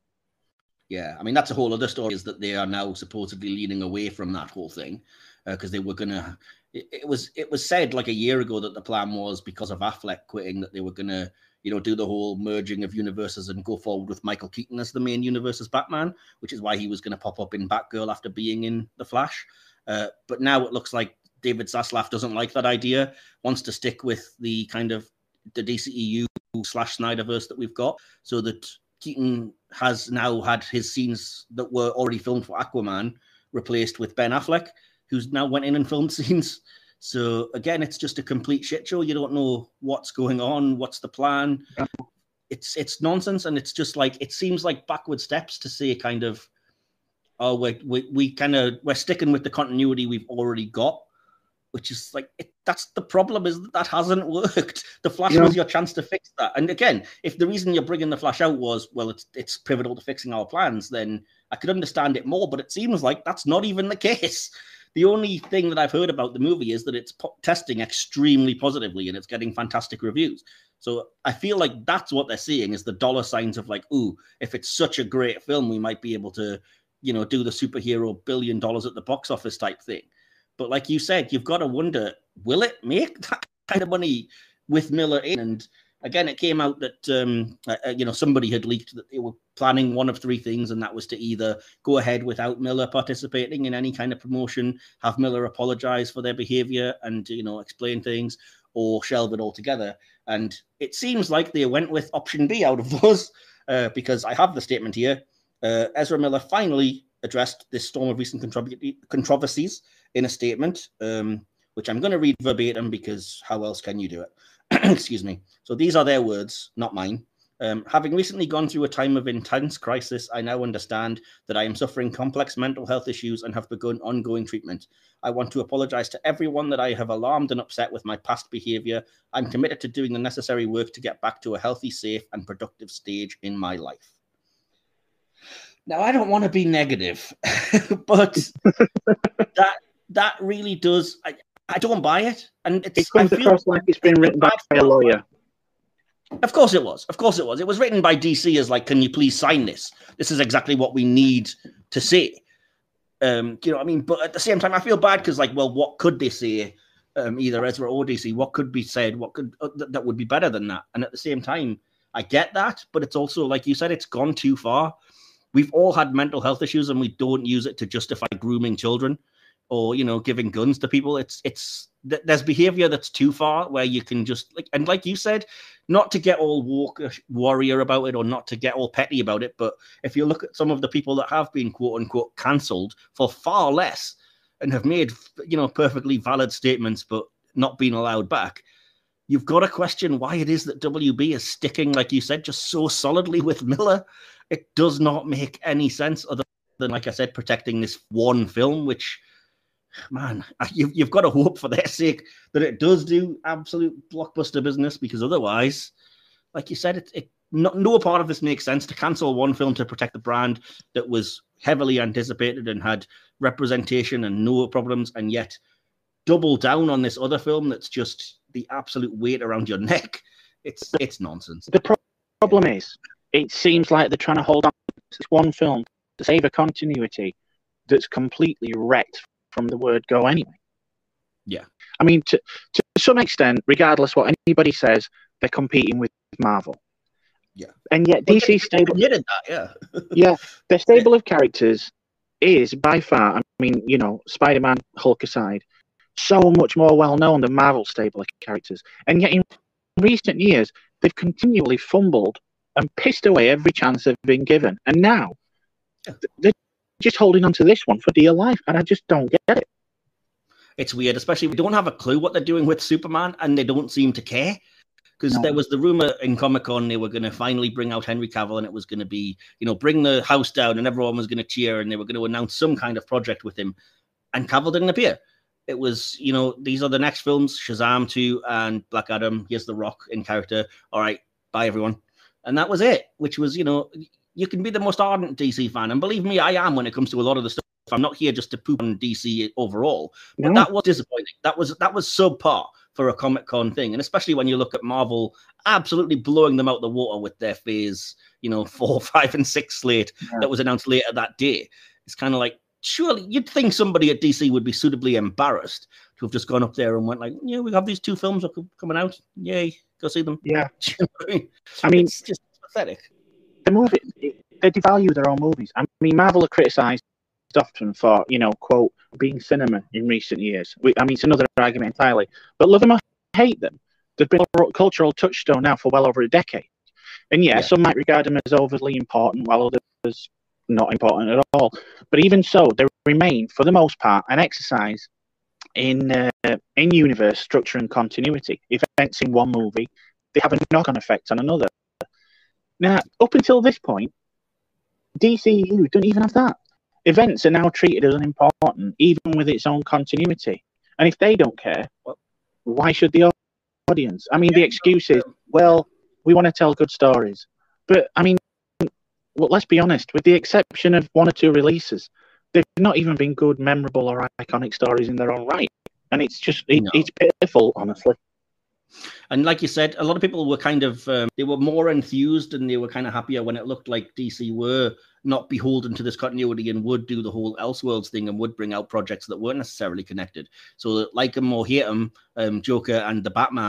Yeah, I mean, that's a whole other story, is that they are now supposedly leaning away from that whole thing because uh, they were going to, it, it was it was said like a year ago that the plan was, because of Affleck quitting, that they were going to, you know, do the whole merging of universes and go forward with Michael Keaton as the main universe as Batman, which is why he was going to pop up in Batgirl after being in The Flash. Uh, but now it looks like David Zaslav doesn't like that idea, wants to stick with the kind of the D C E U slash Snyderverse that we've got, so that Keaton has now had his scenes that were already filmed for Aquaman replaced with Ben Affleck, who's now went in and filmed scenes. So again, it's just a complete shit show. You don't know what's going on, what's the plan. It's it's nonsense, and it's just like, it seems like backward steps to say kind of, oh, we we we kind of we're sticking with the continuity we've already got, which is like, it, that's the problem, is that that hasn't worked. The Flash yeah. was your chance to fix that. And again, if the reason you're bringing the Flash out was, well, it's it's pivotal to fixing our plans, then I could understand it more. But it seems like that's not even the case. The only thing that I've heard about the movie is that it's po- testing extremely positively and it's getting fantastic reviews. So I feel like that's what they're seeing, is the dollar signs of like, ooh, if it's such a great film, we might be able to, you know, do the superhero billion dollars at the box office type thing. But like you said, you've got to wonder, will it make that kind of money with Miller in? And again, it came out that um, uh, you know somebody had leaked that they were planning one of three things, and that was to either go ahead without Miller participating in any kind of promotion, have Miller apologize for their behavior, and you know explain things, or shelve it altogether. And it seems like they went with option B out of those, uh, because I have the statement here. Uh, Ezra Miller finally addressed this storm of recent controver- controversies in a statement, um, which I'm going to read verbatim because how else can you do it? Excuse me. So these are their words, not mine. Um, having recently gone through a time of intense crisis, I now understand that I am suffering complex mental health issues and have begun ongoing treatment. I want to apologize to everyone that I have alarmed and upset with my past behavior. I'm committed to doing the necessary work to get back to a healthy, safe, and productive stage in my life. Now, I don't want to be negative, but that that really does. I, I don't buy it, and it's, it comes I feel across like it's been written by a lawyer. Of course it was. Of course it was. It was written by D C as like, can you please sign this? This is exactly what we need to say. Um, you know what I mean? But at the same time, I feel bad because, like, well, what could they say? Um, either Ezra or D C, what could be said? What could uh, th- that would be better than that? And at the same time, I get that, but it's also like you said, it's gone too far. We've all had mental health issues, and we don't use it to justify grooming children or, you know, giving guns to people. It's it's th- there's behavior that's too far where you can just like, and like you said, not to get all woke warrior about it or not to get all petty about it. But if you look at some of the people that have been quote unquote cancelled for far less and have made, you know, perfectly valid statements, but not been allowed back, you've got to question why it is that W B is sticking, like you said, just so solidly with Miller. It does not make any sense other than, like I said, protecting this one film, which, man, you've, you've got to hope for their sake that it does do absolute blockbuster business, because otherwise, like you said, it, it no, no part of this makes sense. To cancel one film to protect the brand that was heavily anticipated and had representation and no problems, and yet double down on this other film that's just the absolute weight around your neck. It's it's nonsense. The pro- problem yeah. is, it seems like they're trying to hold on to this one film to save a continuity that's completely wrecked from the word go anyway. Yeah. I mean, to, to some extent, regardless what anybody says, they're competing with Marvel. Yeah. And yet D C well, stable... That, yeah. yeah. Their stable of characters is by far, I mean, you know, Spider-Man, Hulk aside, so much more well-known than Marvel's stable of characters. And yet in recent years, they've continually fumbled and pissed away every chance they've been given. And now they're just holding on to this one for dear life. And I just don't get it. It's weird, especially we don't have a clue what they're doing with Superman, and they don't seem to care. Because no. there was the rumor in Comic-Con they were going to finally bring out Henry Cavill, and it was going to be, you know, bring the house down and everyone was going to cheer, and they were going to announce some kind of project with him. And Cavill didn't appear. It was, you know, these are the next films, Shazam two and Black Adam. Here's The Rock in character. All right, bye, everyone. And that was it, which was, you know, you can be the most ardent D C fan. And believe me, I am when it comes to a lot of the stuff. I'm not here just to poop on D C overall. But no. that was disappointing. That was that was subpar for a Comic-Con thing. And especially when you look at Marvel absolutely blowing them out the water with their phase, you know, four, five, and six slate yeah. that was announced later that day. It's kind of like, surely you'd think somebody at D C would be suitably embarrassed to have just gone up there and went like, yeah, we have these two films coming out. Yay, go see them. Yeah. You know I mean? I mean, it's just pathetic. The movie, they devalue their own movies. I mean, Marvel are criticised often for, you know, quote, being cinema in recent years. We, I mean, it's another argument entirely. But love them or hate them, they've been a cultural touchstone now for well over a decade. And yeah, yeah. some might regard them as overly important, while others not important at all. But even so, they remain, for the most part, an exercise in uh, in universe structure and continuity. Events in one movie, they have a knock-on effect on another. Now, up until this point, D C U don't even have that. Events are now treated as unimportant, even with its own continuity. And if they don't care, well, why should the audience? I mean, the excuse is, well, we want to tell good stories. But, I mean, well, let's be honest, with the exception of one or two releases, they've not even been good, memorable, or iconic stories in their own right. And it's just, it, no. it's pitiful, honestly. And like you said, a lot of people were kind of, um, they were more enthused and they were kind of happier when it looked like D C were not beholden to this continuity and would do the whole Elseworlds thing and would bring out projects that weren't necessarily connected. So that, like them or hate them, um, Joker and the Batman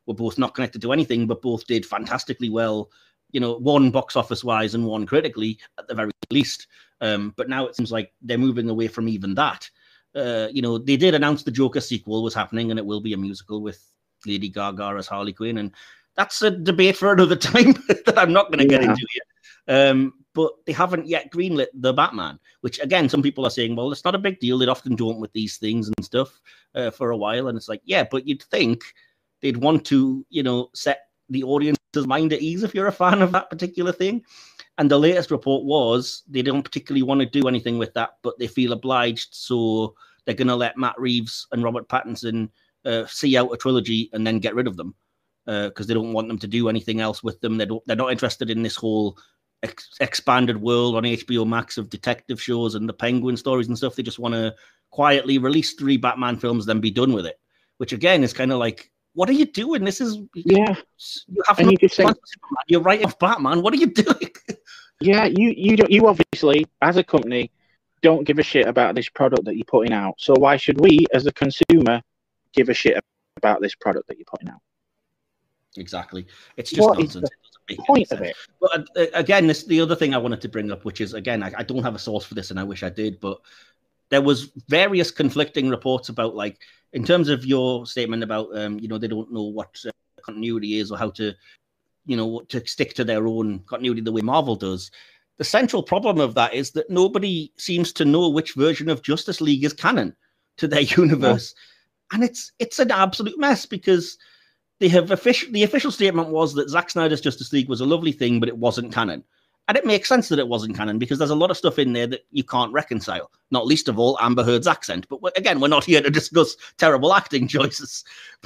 were both not connected to anything, but both did fantastically well. You know, one box office wise and one critically at the very least. Um, but now it seems like they're moving away from even that. Uh, you know, they did announce the Joker sequel was happening, and it will be a musical with Lady Gaga as Harley Quinn, and that's a debate for another time that I'm not going to get yeah. into yet. Um, but they haven't yet greenlit the Batman, which again, some people are saying, well, it's not a big deal. They often don't with these things and stuff uh, for a while, and it's like, yeah, but you'd think they'd want to, you know, set the audience's mind at ease if you're a fan of that particular thing. And the latest report was they don't particularly want to do anything with that, but they feel obliged, so they're going to let Matt Reeves and Robert Pattinson uh, see out a trilogy and then get rid of them because uh, they don't want them to do anything else with them. They don't, they're not interested in this whole ex- expanded world on H B O Max of detective shows and the Penguin stories and stuff. They just want to quietly release three Batman films, then be done with it, which again is kind of like, what are you doing? This is yeah. You have and you just think, you're writing off Batman. What are you doing? yeah, you you don't you obviously as a company don't give a shit about this product that you're putting out. So why should we, as a consumer, give a shit about this product that you're putting out? Exactly. It's just what nonsense. Is the point of it? But uh, again, this the other thing I wanted to bring up, which is again, I, I don't have a source for this, and I wish I did, but there was various conflicting reports about, like, in terms of your statement about, um, you know, they don't know what uh, continuity is or how to, you know, to stick to their own continuity the way Marvel does. The central problem of that is that nobody seems to know which version of Justice League is canon to their universe. Yeah. And it's it's an absolute mess because they have official, the official statement was that Zack Snyder's Justice League was a lovely thing, but it wasn't canon. And it makes sense that it wasn't canon because there's a lot of stuff in there that you can't reconcile, not least of all Amber Heard's accent. But again, we're not here to discuss terrible acting choices.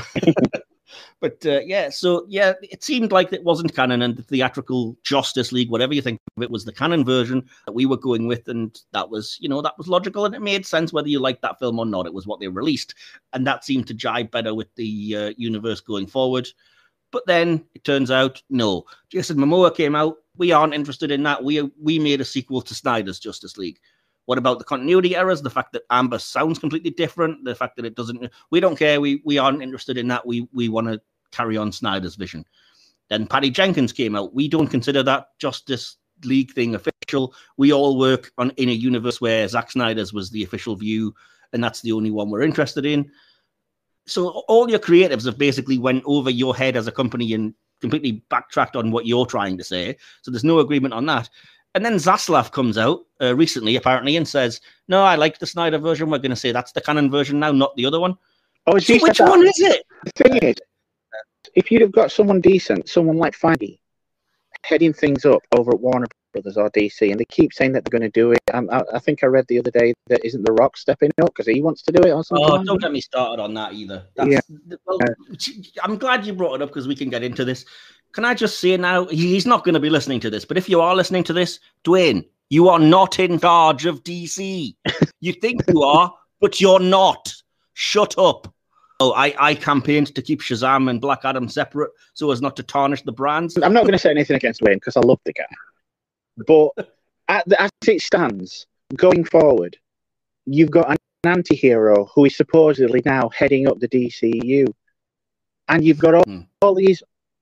But uh, yeah, so yeah, it seemed like it wasn't canon, and the theatrical Justice League, whatever you think of it, was the canon version that we were going with, and that was, you know, that was logical, and it made sense whether you liked that film or not. It was what they released, and that seemed to jibe better with the uh, universe going forward. But then it turns out, no. Jason Momoa came out. We aren't interested in that. We we made a sequel to Snyder's Justice League. What about the continuity errors? The fact that Amber sounds completely different. The fact that it doesn't. We don't care. We we aren't interested in that. We we want to carry on Snyder's vision. Then Patty Jenkins came out. We don't consider that Justice League thing official. We all work on in a universe where Zack Snyder's was the official view, and that's the only one we're interested in. So all your creatives have basically went over your head as a company and completely backtracked on what you're trying to say. So there's no agreement on that. And then Zaslav comes out uh, recently, apparently, and says, no, I like the Snyder version. We're going to say that's the canon version now, not the other one. Oh, so which one is it? The thing is, if you'd have got someone decent, someone like Feige, heading things up over at Warner Brothers or D C, and they keep saying that they're going to do it. Um, I, I think I read the other day that isn't The Rock stepping up because he wants to do it or something. Oh, like don't that. get me started on that either. That's, yeah. Well, I'm glad you brought it up because we can get into this. Can I just say now, he's not going to be listening to this, but if you are listening to this, Dwayne, you are not in charge of D C. You think you are, but you're not. Shut up. Oh, I, I campaigned to keep Shazam and Black Adam separate so as not to tarnish the brands. I'm not going to say anything against Dwayne because I love the guy. But at the, as it stands, going forward, you've got an anti-hero who is supposedly now heading up the D C E U. And you've got all, hmm. all these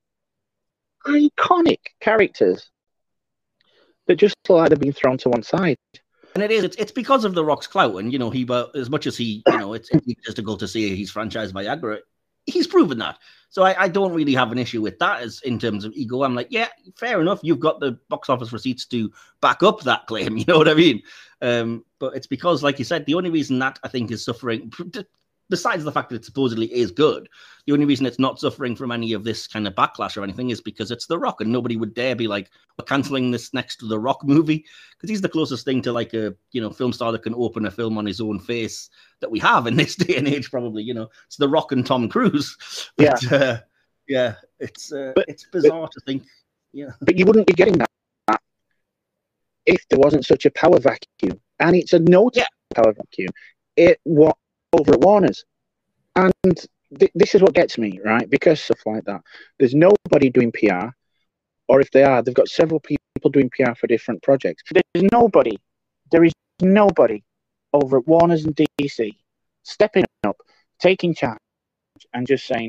iconic characters that just like they're being thrown to one side. And it is, it's, it's because of The Rock's clout. And, you know, he, uh, as much as he, you know, it's egotistical to say he's franchised Viagra, he's proven that. So I, I don't really have an issue with that as in terms of ego. I'm like, yeah, fair enough. You've got the box office receipts to back up that claim. You know what I mean? Um, but it's because, like you said, the only reason that I think is suffering, besides the fact that it supposedly is good, the only reason it's not suffering from any of this kind of backlash or anything is because it's The Rock, and nobody would dare be like, we're cancelling this next to The Rock movie, because he's the closest thing to like a, you know, film star that can open a film on his own face that we have in this day and age, probably. You know, it's The Rock and Tom Cruise. But, yeah, uh, yeah, it's uh, but, it's bizarre but, to think. Yeah, but you wouldn't be getting that if there wasn't such a power vacuum, and it's a noticeable yeah. power vacuum. It what over at Warner's, and th- this is what gets me, right? Because stuff like that, there's nobody doing P R, or if they are, they've got several people doing P R for different projects. There's nobody, there is nobody over at Warner's and D C stepping up, taking charge, and just saying,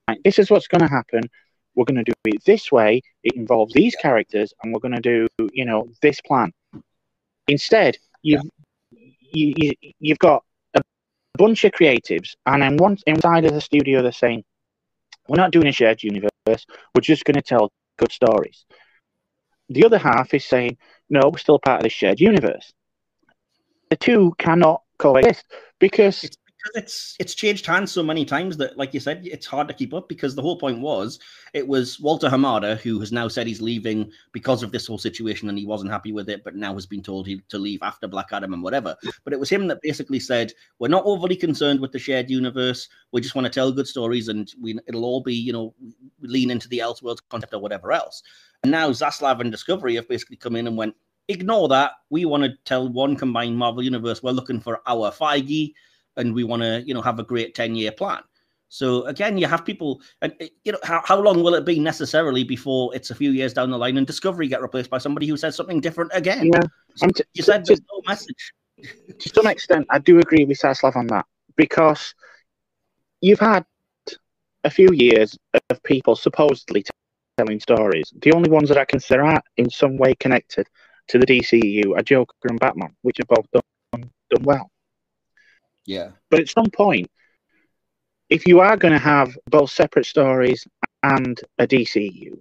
this is what's going to happen. We're going to do it this way. It involves these characters, and we're going to do, you know, this plan. Instead, you've yeah. you, you you've got a bunch of creatives, and then one inside of the studio, they're saying, "We're not doing a shared universe. We're just going to tell good stories." The other half is saying, "No, we're still part of this shared universe." The two cannot coexist because. It's- It's it's changed hands so many times that, like you said, it's hard to keep up, because the whole point was it was Walter Hamada, who has now said he's leaving because of this whole situation and he wasn't happy with it, but now has been told he, to leave after Black Adam and whatever. But it was him that basically said, we're not overly concerned with the shared universe. We just want to tell good stories, and we it'll all be, you know, lean into the Elseworlds concept or whatever else. And now Zaslav and Discovery have basically come in and went, ignore that. We want to tell one combined Marvel universe. We're looking for our Feige. And we want to, you know, have a great ten-year plan. So again, you have people, and you know, how, how long will it be necessarily before it's a few years down the line and Discovery get replaced by somebody who says something different again? Yeah, so t- you said there's no message. To some extent, I do agree with Zaslav on that, because you've had a few years of people supposedly telling stories. The only ones that I consider are in some way connected to the D C E U are Joker and Batman, which have both done, done well. Yeah. But at some point, if you are going to have both separate stories and a D C E U,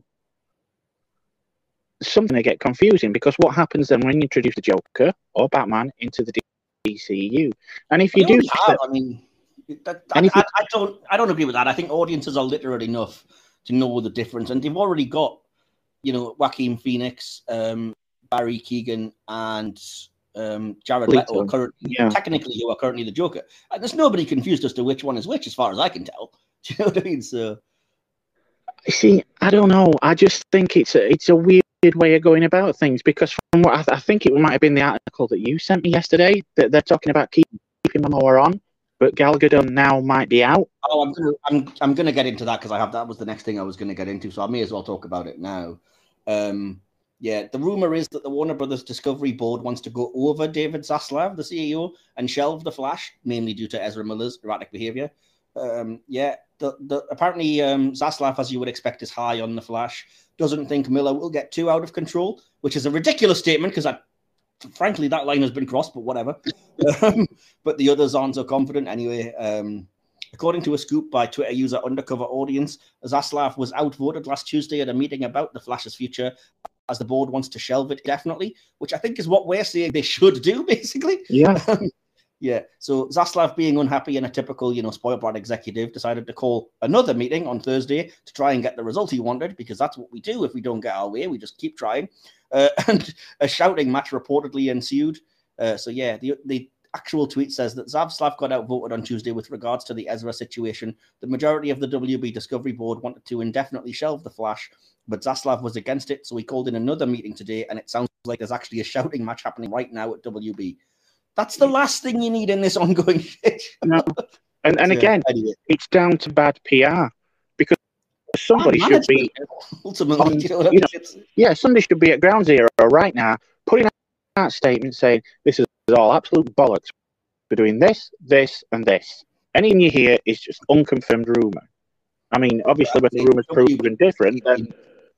something to get confusing, because what happens then when you introduce the Joker or Batman into the D C E U? And if you they do, have, I mean, that, I, you, I, I don't, I don't agree with that. I think audiences are literate enough to know the difference, and they've already got, you know, Joaquin Phoenix, um, Barry Keoghan, and Um, Jared Leto, currently, yeah. technically, who are currently the Joker. And there's nobody confused as to which one is which, as far as I can tell. Do you know what I mean? So, see, I don't know. I just think it's a, it's a weird way of going about things, because from what I, th- I think it might have been the article that you sent me yesterday that they're talking about keep, keeping Momoa on, but Gal Gadot now might be out. Oh, I'm gonna, I'm, I'm going to get into that, because I have that was the next thing I was going to get into, so I may as well talk about it now. Um, Yeah, the rumor is that the Warner Brothers Discovery Board wants to go over David Zaslav, the C E O, and shelve The Flash, mainly due to Ezra Miller's erratic behavior. Um, yeah, the, the, apparently um, Zaslav, as you would expect, is high on The Flash, doesn't think Miller will get too out of control, which is a ridiculous statement, because I, frankly, that line has been crossed, but whatever. um, but the others aren't so confident anyway. Um, According to a scoop by Twitter user Undercover Audience, Zaslav was outvoted last Tuesday at a meeting about The Flash's future, as the board wants to shelve it definitely, which I think is what we're saying they should do, basically. Yeah. Um, yeah. So Zaslav, being unhappy and a typical, you know, spoiled brat executive, decided to call another meeting on Thursday to try and get the result he wanted, because that's what we do. If we don't get our way, we just keep trying. Uh, and a shouting match reportedly ensued. Uh, so yeah, the the actual tweet says that Zaslav got outvoted on Tuesday with regards to the Ezra situation. The majority of the W B Discovery Board wanted to indefinitely shelve The Flash, but Zaslav was against it, so he called in another meeting today, and it sounds like there's actually a shouting match happening right now at W B. That's the last thing you need in this ongoing shit. No. And, and so, again, anyway. It's down to bad P R, because somebody should be... Ultimately, on, you know what I you mean? know, yeah, somebody should be at ground zero right now, putting out that statement saying, this is all absolute bollocks. We're doing this, this, and this. Anything you hear is just unconfirmed rumour. I mean, obviously, when the rumour's proven different, then...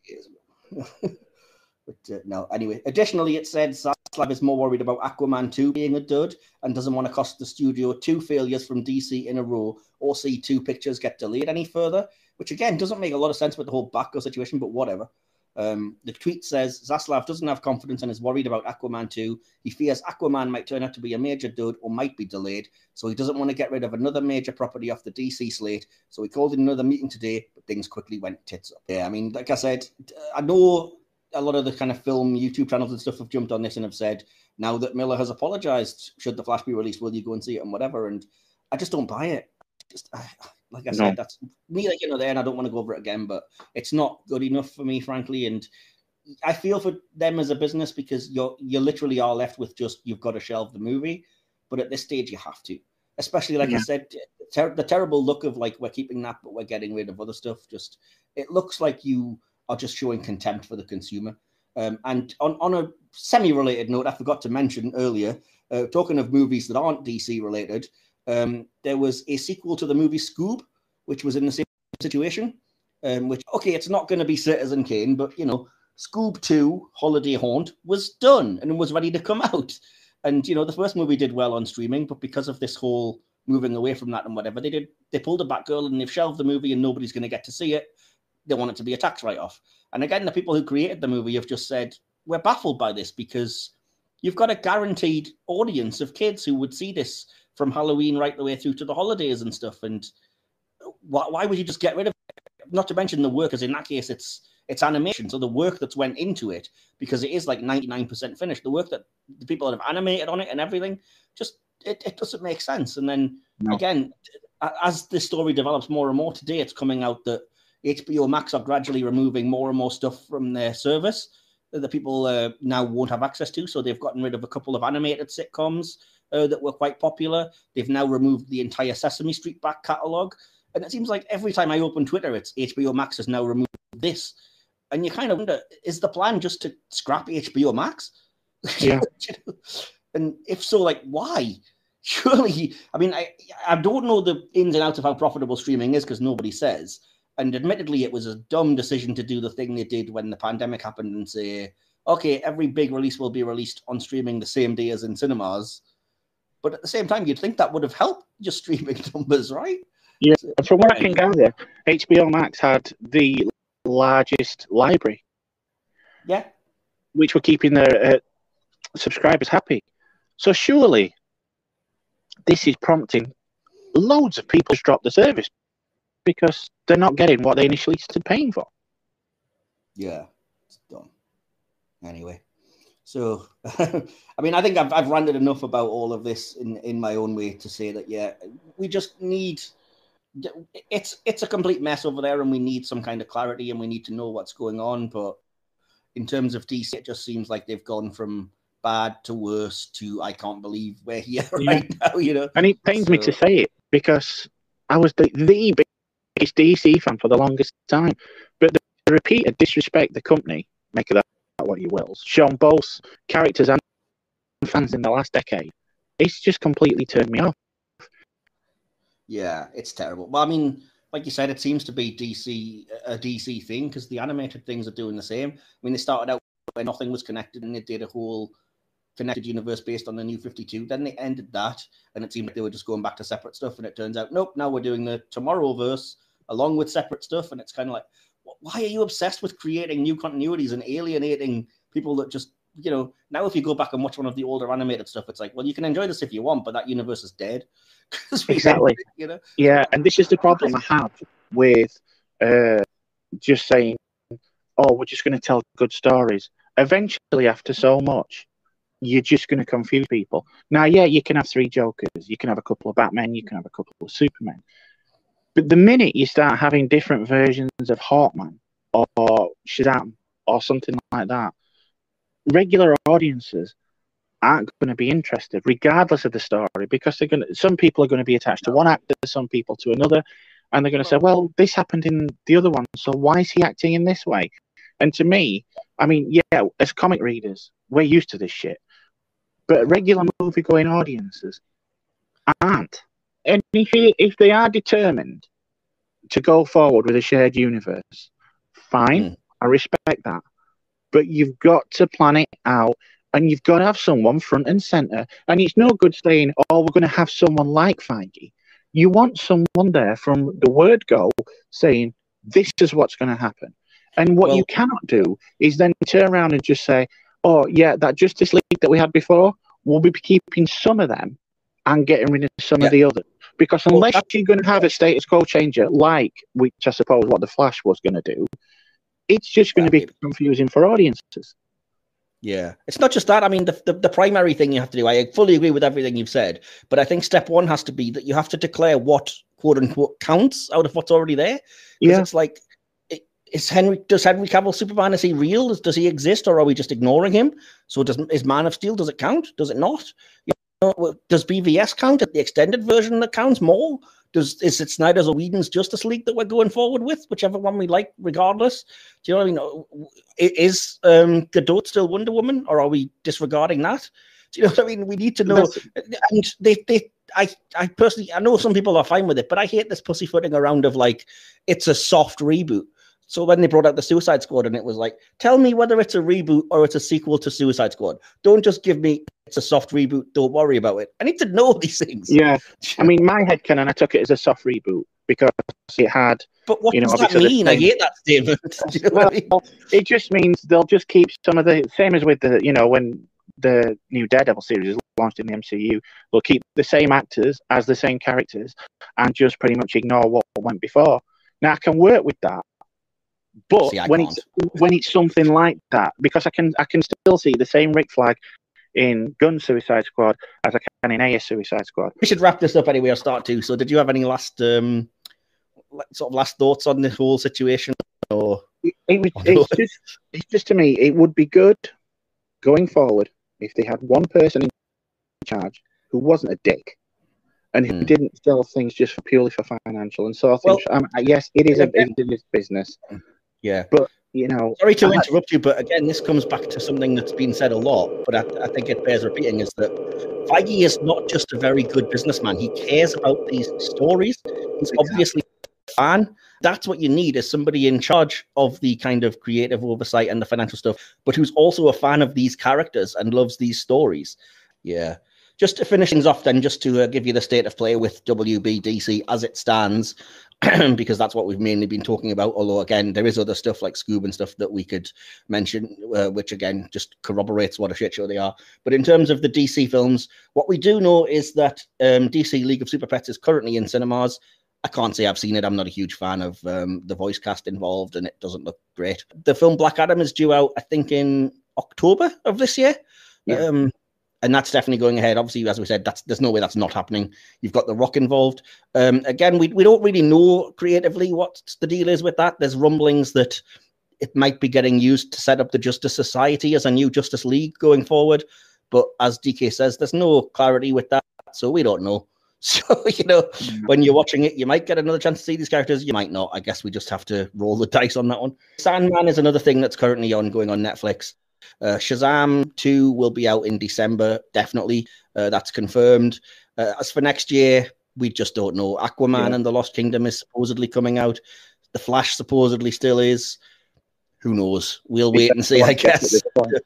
But uh, no, anyway. Additionally, it said Zaslav is more worried about Aquaman two being a dud and doesn't want to cost the studio two failures from D C in a row or see two pictures get delayed any further, which again doesn't make a lot of sense with the whole Batgirl situation, but whatever. Um, the tweet says Zaslav doesn't have confidence and is worried about Aquaman two. He fears Aquaman might turn out to be a major dud or might be delayed, so he doesn't want to get rid of another major property off the D C slate. So he called in another meeting today, but things quickly went tits up. Yeah, I mean, like I said, I know a lot of the kind of film YouTube channels and stuff have jumped on this and have said, now that Miller has apologized, should The Flash be released, will you go and see it and whatever? And I just don't buy it. Just I, like I said, no. That's me, like, you know, there, and I don't want to go over it again, but it's not good enough for me, frankly. And I feel for them as a business, because you're you literally are left with just, you've got to shelve the movie. But at this stage, you have to, especially like yeah. I said, ter- the terrible look of like, we're keeping that, but we're getting rid of other stuff. Just, it looks like you are just showing contempt for the consumer. Um, and on, on a semi-related note, I forgot to mention earlier, uh, talking of movies that aren't D C related, um, there was a sequel to the movie Scoob, which was in the same situation, um, which, okay, it's not going to be Citizen Kane, but, you know, Scoob two, Holiday Haunt, was done and was ready to come out. And, you know, the first movie did well on streaming, but because of this whole moving away from that and whatever, they did, they pulled a Batgirl and they've shelved the movie and nobody's going to get to see it. They want it to be a tax write-off. And again, the people who created the movie have just said, we're baffled by this because you've got a guaranteed audience of kids who would see this from Halloween right the way through to the holidays and stuff. And why, why would you just get rid of it? Not to mention the work, because in that case, it's it's animation. So the work that's went into it, because it is like ninety-nine percent finished, the work that the people that have animated on it and everything, just, it, it doesn't make sense. And then, no. again, as this story develops more and more, today it's coming out that H B O Max are gradually removing more and more stuff from their service that the people uh, now won't have access to. So they've gotten rid of a couple of animated sitcoms uh, that were quite popular. They've now removed the entire Sesame Street back catalogue. And it seems like every time I open Twitter, it's H B O Max has now removed this. And you kind of wonder, is the plan just to scrap H B O Max? Yeah. And if so, like, why? Surely, I mean, I, I don't know the ins and outs of how profitable streaming is because nobody says. And admittedly, it was a dumb decision to do the thing they did when the pandemic happened and say, okay, every big release will be released on streaming the same day as in cinemas. But at the same time, you'd think that would have helped your streaming numbers, right? Yeah, from what I can gather, H B O Max had the largest library. Yeah. Which were keeping their uh, subscribers happy. So surely this is prompting loads of people to drop the service because they're not getting what they initially started paying for. Yeah, it's dumb. Anyway, so, I mean, I think I've, I've ranted enough about all of this in, in my own way to say that, yeah, we just need... It's it's a complete mess over there, and we need some kind of clarity, and we need to know what's going on. But in terms of D C, it just seems like they've gone from bad to worse to I can't believe we're here yeah. right now. You know, and it pains so... me to say it because I was the, the biggest D C fan for the longest time. But the, the repeated disrespect the company, make of that what you will, shown both characters and fans in the last decade, it's just completely turned me off. Yeah, it's terrible. Well, I mean, like you said, it seems to be D C a D C thing because the animated things are doing the same. I mean, they started out where nothing was connected and they did a whole connected universe based on the New fifty-two. Then they ended that and it seemed like they were just going back to separate stuff. And it turns out, nope, now we're doing the Tomorrowverse along with separate stuff. And it's kind of like, why are you obsessed with creating new continuities and alienating people that just, you know, now if you go back and watch one of the older animated stuff, it's like, well, you can enjoy this if you want, but that universe is dead. Exactly. It, you know? Yeah, and this is the problem I have with uh, just saying, oh, we're just going to tell good stories. Eventually, after so much, you're just going to confuse people. Now, yeah, you can have three Jokers, you can have a couple of Batmen, you can have a couple of Supermen. But the minute you start having different versions of Hawkman or, or Shazam or something like that, regular audiences aren't going to be interested, regardless of the story, because they're going to, some people are going to be attached to one actor, some people to another, and they're going to say, well, this happened in the other one, so why is he acting in this way? And to me, I mean, yeah, as comic readers, we're used to this shit, but regular movie-going audiences aren't. And if, you, if they are determined to go forward with a shared universe, fine, mm. I respect that. But you've got to plan it out, and you've got to have someone front and center. And it's no good saying, oh, we're going to have someone like Feige. You want someone there from the word go saying, this is what's going to happen. And what well, you cannot do is then turn around and just say, oh, yeah, that Justice League that we had before, we'll be keeping some of them and getting rid of some yeah. of the others. Because unless well, you're going to have a status quo changer, like, which I suppose what The Flash was going to do, it's just going to be confusing for audiences. Yeah, it's not just that. I mean, the, the the primary thing you have to do, I fully agree with everything you've said, but I think step one has to be that you have to declare what quote unquote counts out of what's already there. Yeah, it's like, is Henry does Henry Cavill Superman, is he real? Does, does he exist, or are we just ignoring him? So does is Man of Steel, does it count? Does it not? You know, does B V S count at the extended version that counts more? Does is it Snyder's or Whedon's Justice League that we're going forward with, whichever one we like, regardless? Do you know what I mean? Is um, Gadot still Wonder Woman, or are we disregarding that? Do you know what I mean? We need to know. That's... And they, they, I, I personally, I know some people are fine with it, but I hate this pussyfooting around of like, it's a soft reboot. So when they brought out the Suicide Squad, and it was like, tell me whether it's a reboot or it's a sequel to Suicide Squad. Don't just give me it's a soft reboot. Don't worry about it. I need to know these things. Yeah, I mean, my headcanon, I took it as a soft reboot because it had. But what you know, does that mean? I hate that statement. You know well, what I mean? It just means they'll just keep some of the same as with the, you know, when the new Daredevil series is launched in the M C U, they'll keep the same actors as the same characters and just pretty much ignore what went before. Now I can work with that. But See, when can't. it's when it's something like that, because I can I can still see the same Rick Flag in Gunn Suicide Squad as I can in Ayer Suicide Squad. We should wrap this up anyway. I'll start to. So, did you have any last um, sort of last thoughts on this whole situation? Or it, it was, it's just it's just to me, it would be good going forward if they had one person in charge who wasn't a dick and who mm. didn't sell things just for purely for financial and saw things. Well, um, yes, it is a business business. Yeah, but you know, sorry to I, interrupt you, but again, this comes back to something that's been said a lot, but I, I think it bears repeating: is that Feige is not just a very good businessman; he cares about these stories. He's exactly. obviously a fan. That's what you need: is somebody in charge of the kind of creative oversight and the financial stuff, but who's also a fan of these characters and loves these stories. Yeah. Just to finish things off, then, just to uh, give you the state of play with W B D C as it stands, because that's what we've mainly been talking about. Although, again, there is other stuff like Scoob and stuff that we could mention, uh, which, again, just corroborates what a shit show they are. But in terms of the D C films, what we do know is that um, D C League of Super Pets is currently in cinemas. I can't say I've seen it. I'm not a huge fan of um, the voice cast involved, and it doesn't look great. The film Black Adam is due out, I think, in October of this year. Yeah. Um, And that's definitely going ahead. Obviously, as we said, that's there's no way that's not happening. You've got The Rock involved. Um, again, we we don't really know creatively what the deal is with that. There's rumblings that it might be getting used to set up the Justice Society as a new Justice League going forward. But as D K says, there's no clarity with that, so we don't know. So, you know, mm-hmm. when you're watching it, you might get another chance to see these characters. You might not. I guess we just have to roll the dice on that one. Sandman is another thing that's currently ongoing on Netflix. Uh, Shazam two will be out in December, definitely. Uh, that's confirmed. Uh, as for next year, we just don't know. Aquaman yeah. and the Lost Kingdom is supposedly coming out. The Flash supposedly still is. Who knows? We'll wait and see, I guess.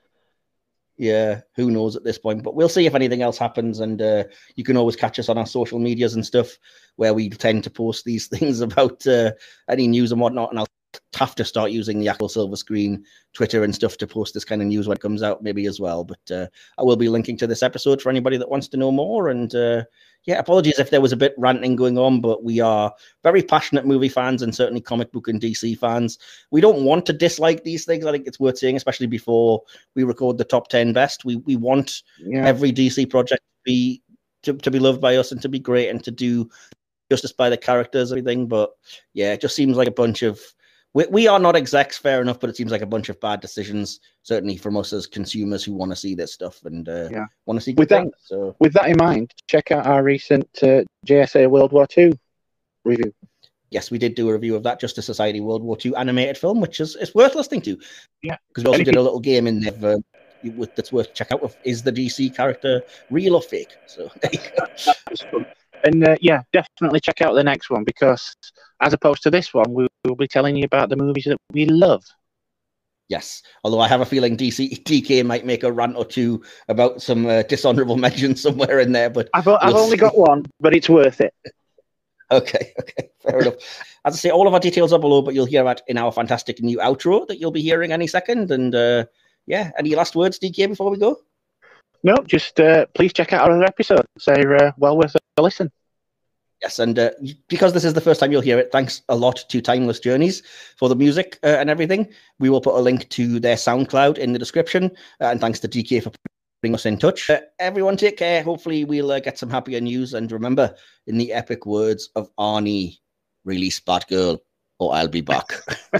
Yeah, who knows at this point? But we'll see if anything else happens. And uh, you can always catch us on our social medias and stuff, where we tend to post these things about uh, any news and whatnot. And I'll have to start using the actual silver screen Twitter and stuff to post this kind of news when it comes out maybe as well. But uh, I will be linking to this episode for anybody that wants to know more. And uh, yeah, apologies if there was a bit ranting going on, but we are very passionate movie fans and certainly comic book and D C fans. We don't want to dislike these things. I think it's worth saying, especially before we record the top ten best. We we want yeah. every D C project to be to, to be loved by us and to be great and to do justice by the characters and everything. But yeah, it just seems like a bunch of We, we are not execs, fair enough, but it seems like a bunch of bad decisions, certainly from us as consumers who want to see this stuff and uh, yeah. want to see good with that, things. So. With that in mind, check out our recent uh, J S A World War Two review. Yes, we did do a review of that Justice Society World War Two animated film, which is it's worth listening to. Yeah. Because we also did a little game in there uh, that's worth check out. Of, is the D C character real or fake? So there you go. That was fun. And uh, yeah, definitely check out the next one, because as opposed to this one, we will be telling you about the movies that we love. Yes, although I have a feeling D C D K might make a rant or two about some uh, dishonorable mentions somewhere in there. But I've, I've we'll only see. got one, but it's worth it. Okay, okay, fair enough. As I say, all of our details are below, but you'll hear that in our fantastic new outro that you'll be hearing any second. And uh, yeah, any last words, D K, before we go? No, just uh, please check out our other episodes. They're uh, well worth a listen. Yes, and uh, because this is the first time you'll hear it, thanks a lot to Timeless Journeys for the music uh, and everything. We will put a link to their SoundCloud in the description, uh, and thanks to D K for putting us in touch. Uh, everyone take care. Hopefully we'll uh, get some happier news, and remember, in the epic words of Arnie, release Batgirl, or I'll be back.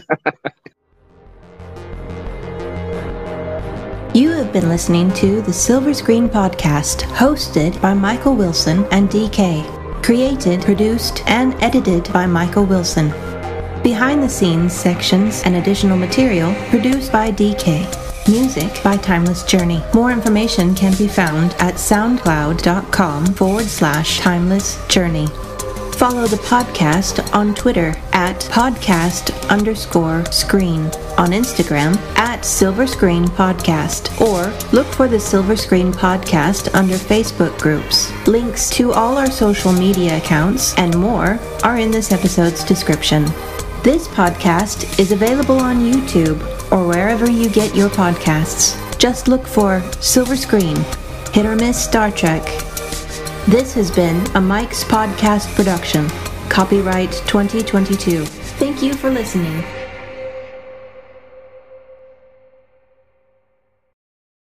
You have been listening to the Silver Screen Podcast, hosted by Michael Wilson and D K. Created, produced, and edited by Michael Wilson. Behind the scenes sections and additional material produced by D K. Music by Timeless Journey. More information can be found at soundcloud.com forward slash timeless journey. Follow the podcast on Twitter at podcast underscore screen, on Instagram at Silver Screen Podcast, or look for the Silver Screen Podcast under Facebook groups. Links to all our social media accounts and more are in this episode's description. This podcast is available on YouTube or wherever you get your podcasts. Just look for Silver Screen, Hit or Miss Star Trek. This has been a Mike's Podcast production. Copyright twenty twenty-two. Thank you for listening.